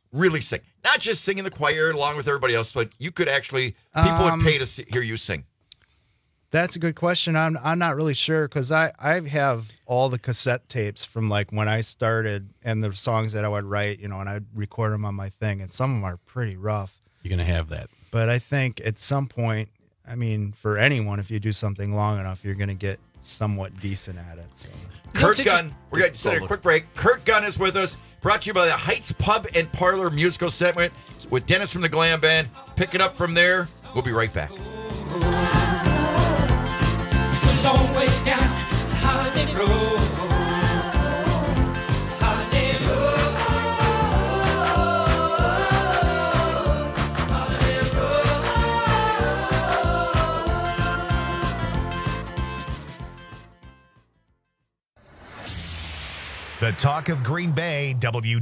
really sing? Not just sing in the choir along with everybody else, but you could actually, people would pay to hear you sing. That's a good question. I'm not really sure because I have all the cassette tapes from like when I started and the songs that I would write, and I'd record them on my thing, and some of them are pretty rough. You're going to have that. But I think at some point, I mean, for anyone, if you do something long enough, you're going to get somewhat decent at it. So. Kurt Gunn, we're going to take a quick break. Kurt Gunn is with us, brought to you by the Heights Pub and Parlor musical segment with Dennis from the Glam Band. Pick it up from there. We'll be right back. So don't wait down the holiday road. Holiday road. Holiday The talk of Green Bay,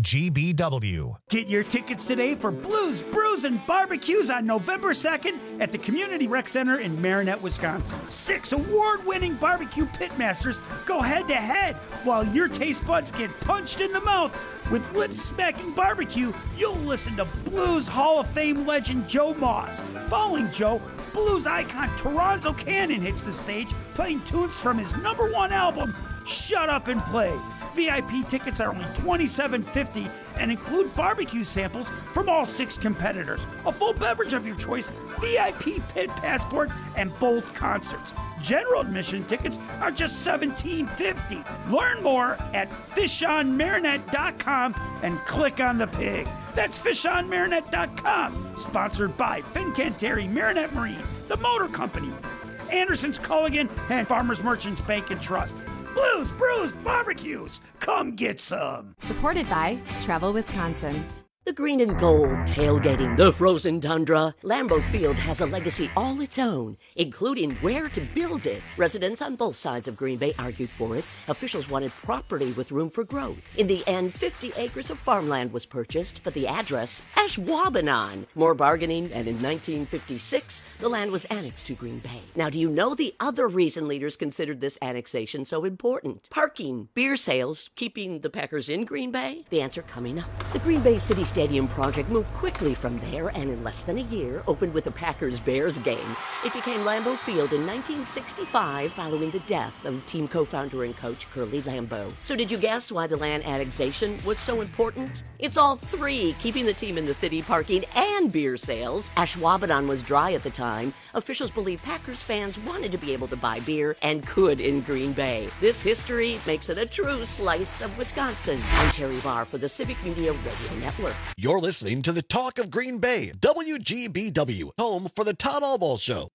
WGBW. Get your tickets today for Blues, Brews, and Barbecues on November 2nd at the Community Rec Center in Marinette, Wisconsin. 6 award-winning barbecue pitmasters go head-to-head while your taste buds get punched in the mouth. With lip-smacking barbecue, you'll listen to Blues Hall of Fame legend Joe Moss. Following Joe, blues icon Toronzo Cannon hits the stage, playing tunes from his #1 album, Shut Up and Play. VIP tickets are only $27.50 and include barbecue samples from all 6 competitors, a full beverage of your choice, VIP pit passport, and both concerts. General admission tickets are just $17.50. Learn more at fishonmarinette.com and click on the pig. That's fishonmarinette.com. Sponsored by Fincantieri Marinette Marine, the Motor Company, Anderson's Culligan, and Farmers Merchants Bank and Trust. Blues, Brews, Barbecues. Come get some. Supported by Travel Wisconsin. The green and gold, tailgating the frozen tundra. Lambeau Field has a legacy all its own, including where to build it. Residents on both sides of Green Bay argued for it. Officials wanted property with room for growth. In the end, 50 acres of farmland was purchased, but the address, Ashwaubenon. More bargaining, and in 1956, the land was annexed to Green Bay. Now, do you know the other reason leaders considered this annexation so important? Parking, beer sales, keeping the Packers in Green Bay? The answer coming up. The Green Bay City Stadium project moved quickly from there and in less than a year opened with the Packers-Bears game. It became Lambeau Field in 1965 following the death of team co-founder and coach Curly Lambeau. So did you guess why the land annexation was so important? It's all 3, keeping the team in the city, parking, and beer sales. Ashwaubenon was dry at the time. Officials believe Packers fans wanted to be able to buy beer and could in Green Bay. This history makes it a true slice of Wisconsin. I'm Terry Barr for the Civic Media Radio Network. You're listening to the Talk of Green Bay, WGBW, home for the Todd Albaugh Show.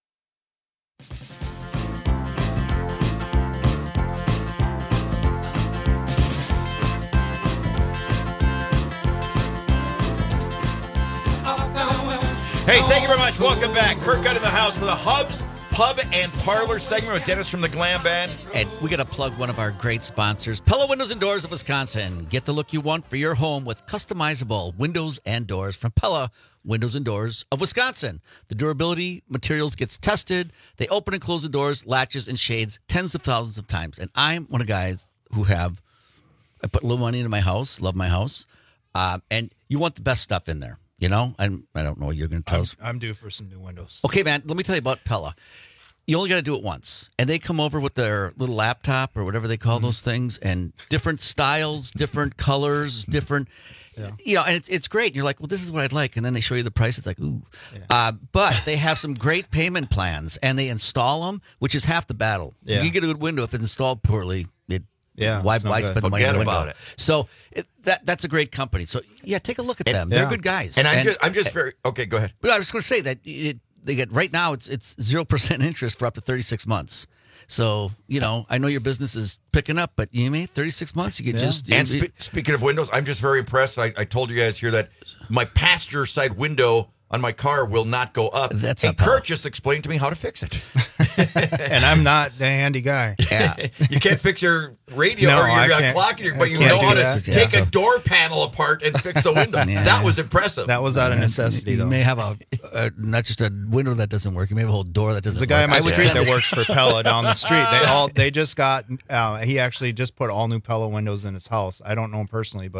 Hey, thank you very much. Welcome back. Kurt Gunn in the house for the Hubs Pub and Parlor segment with Dennis from the Glam Band. And we got to plug one of our great sponsors, Pella Windows and Doors of Wisconsin. Get the look you want for your home with customizable windows and doors from Pella Windows and Doors of Wisconsin. The durability materials gets tested. They open and close the doors, latches, and shades tens of thousands of times. And I'm one of the guys who I put a little money into my house, love my house, and you want the best stuff in there. You know, I don't know what you're going to tell us. I'm due for some new windows. Okay, man, let me tell you about Pella. You only got to do it once. And they come over with their little laptop or whatever they call those things, and different styles, different colors, different, and it's great. You're like, well, this is what I'd like. And then they show you the price. It's like, ooh. Yeah. But they have some great payment plans, and they install them, which is half the battle. Yeah. You can get a good window if it's installed poorly. Why spend the money on the window? About it. So that's a great company. So take a look at them. They're good guys. And I'm just very okay. Go ahead. But I was going to say that they get right now. It's 0% interest for up to 36 months. So I know your business is picking up, but 36 months you could just. And speaking of windows, I'm just very impressed. I told you guys here that my passenger side window on my car will not go up. And Kurt just explained to me how to fix it. And I'm not the handy guy. Yeah. You can't fix your radio or your clock, but you know how to take a door panel apart and fix a window. Yeah. That was impressive. That was out of necessity, though. You may have not just a window that doesn't work. You may have a whole door that doesn't work. There's a guy on my street that works for Pella down the street. They just got, he actually just put all new Pella windows in his house. I don't know him personally, but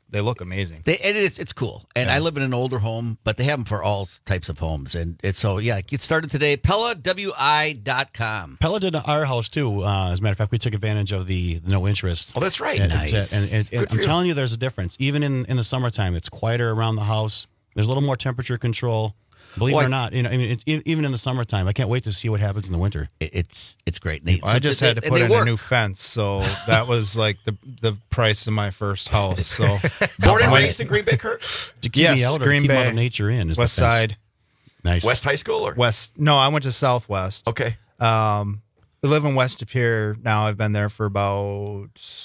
they look amazing. It's cool. And I live in an older home, but they have them for all types of homes. And it's so, yeah, get started today. PellaWI.com. Pella did our house, too. As a matter of fact, we took advantage of the no interest. Oh, that's right. Nice. And I'm telling you, there's a difference. Even in the summertime, it's quieter around the house. There's a little more temperature control. Believe it or not, I mean, even in the summertime, I can't wait to see what happens in the winter. It's great. I just had to put in a new fence, so that was like the price of my first house. So born and raised in Green Bay, Kurt? To keep me out, or Green keep Bay, out of nature in is West the fence. Side. Nice. West High School or West? No, I went to Southwest. Okay. I live in West Superior now. I've been there for about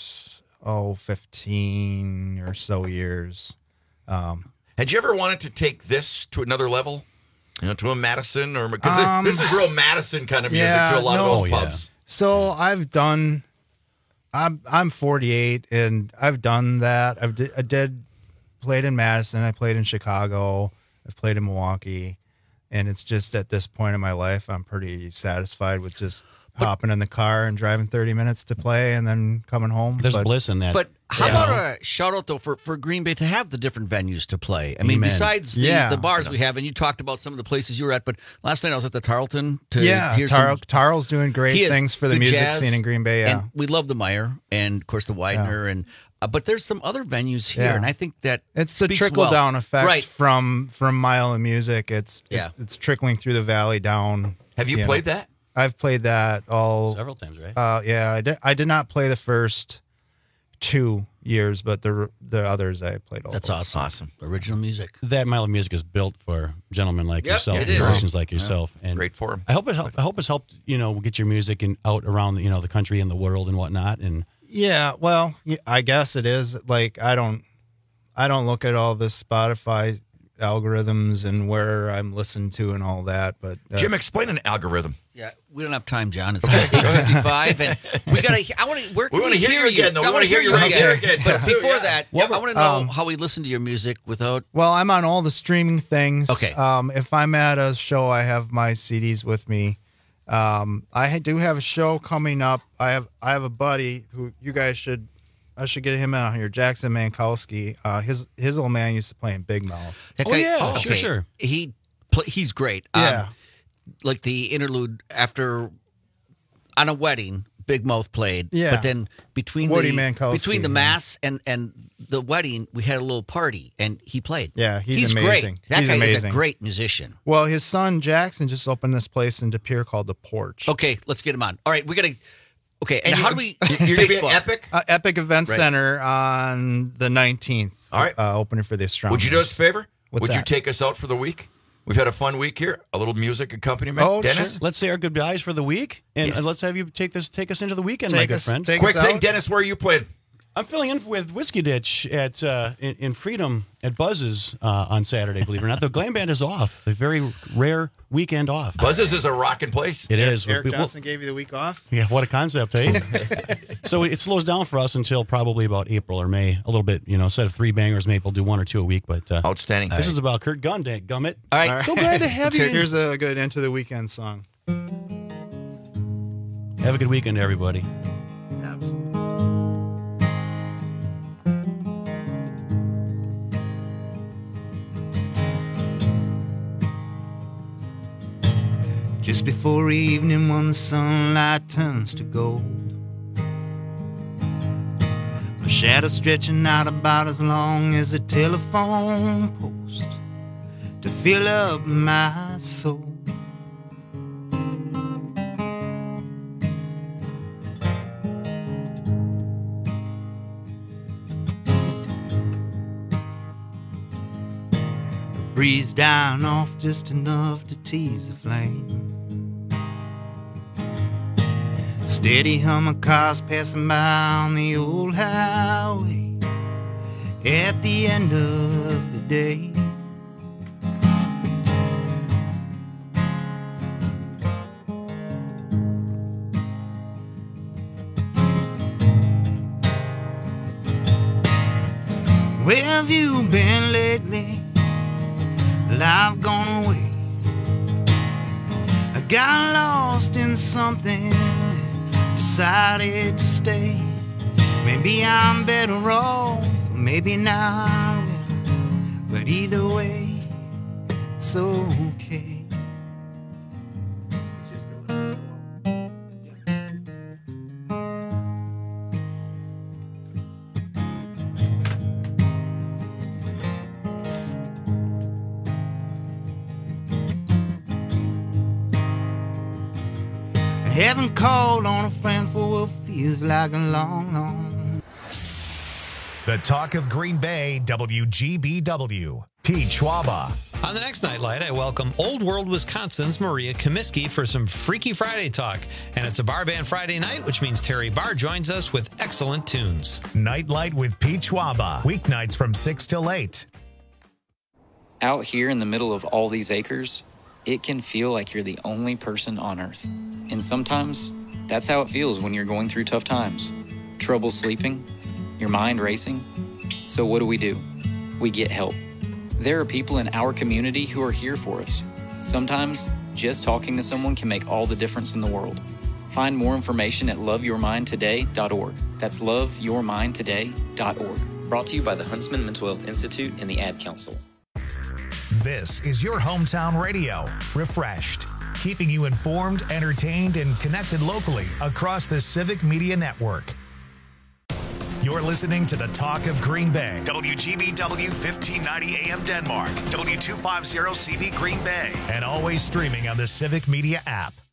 15 or so years. Had you ever wanted to take this to another level? You know, to a Madison, or because this is real Madison kind of music to a lot of those pubs. So I've done. I'm 48, and I've done that. I played in Madison. I played in Chicago. I've played in Milwaukee, and it's just at this point in my life, I'm pretty satisfied with just hopping in the car and driving 30 minutes to play, and then coming home. There's bliss in that. But how about a shout out though for Green Bay to have the different venues to play? I mean, besides the bars we have, and you talked about some of the places you were at, but last night I was at the Tarleton to hear Tarl's doing great things for the music scene in Green Bay. Yeah, and we love the Meyer and of course the Widener and. But there's some other venues here, and I think that it's the trickle down effect from Mile of Music. It's trickling through the valley down. Have you played that? I've played that several times, right? I did not play the first 2 years, but the others I played all. That's awesome. Original music. That Mile of Music is built for gentlemen like yourself, it is. musicians like yourself, and great for them. I hope it's helped get your music out around the country and the world and whatnot. And yeah, well, I guess it is. Like I don't look at all the Spotify algorithms and where I'm listened to and all that. But Jim, explain an algorithm. Yeah, we don't have time, John. It's 8:55, and we gotta. I want to. We want to hear you again, though. I want to hear you again. But before that, I want to know how we listen to your music without. Well, I'm on all the streaming things. Okay. If I'm at a show, I have my CDs with me. I do have a show coming up. I have a buddy who you guys should. I should get him out here, Jackson Mankowski. His old man used to play in Big Mouth. Sure. He's great. Yeah. Like the interlude after on a wedding, Big Mouth played. Yeah. But then between the mass and the wedding, we had a little party and he played. Yeah, he's Great. amazing. That guy is a great musician. Well, his son Jackson just opened this place in De Pere called The Porch. Okay, let's get him on. All right, we gotta. Okay, and how do we? You're going to be at Epic? Epic Event Center on the 19th. All right. Opening for the Astronomers. Would you do us a favor? What's you that? take us out for the week? We've had a fun week here. A little music accompaniment. Oh, Dennis? sure. let's say our goodbyes for the week, and let's have you take us into the weekend, my good friend. Quick thing, Dennis, where are you playing? I'm filling in with Whiskey Ditch at in Freedom at Buzz's on Saturday, believe it or not. The glam band is off. A very rare weekend off. Buzz's is a rocking place. It is. Eric Johnson gave you the week off? Yeah, what a concept, hey? So it slows down for us until probably about April or May, a little bit. Instead of 3 bangers, maybe we'll do 1 or 2 a week. But outstanding. This is about Kurt Gunn, Gummit. All right. So glad to have you. Here's a good Into the Weekend song. Have a good weekend, everybody. Just before evening when the sunlight turns to gold, a shadow stretching out about as long as a telephone post to fill up my soul. The breeze dying off just enough to tease the flame. Steady hum of cars passing by on the old highway at the end of the day. Where have you been lately? Well, I've gone away. I got lost in something, decided to stay. Maybe I'm better off, Maybe now I will, but either way, it's okay. I haven't called on a friend for what feels like a long, long. The Talk of Green Bay, WGBW. Pete Schwaba. On the next Nightlight, I welcome Old World, Wisconsin's Maria Comiskey for some Freaky Friday talk. And it's a bar band Friday night, which means Terry Barr joins us with excellent tunes. Nightlight with Pete Schwaba. Weeknights from 6 till 8. Out here in the middle of all these acres, it can feel like you're the only person on Earth. And sometimes, that's how it feels when you're going through tough times. Trouble sleeping, your mind racing. So what do? We get help. There are people in our community who are here for us. Sometimes, just talking to someone can make all the difference in the world. Find more information at loveyourmindtoday.org. That's loveyourmindtoday.org. Brought to you by the Huntsman Mental Health Institute and the Ad Council. This is your hometown radio, refreshed, keeping you informed, entertained, and connected locally across the Civic Media Network. You're listening to the Talk of Green Bay, WGBW 1590 AM Denmark, W250 CV Green Bay, and always streaming on the Civic Media app.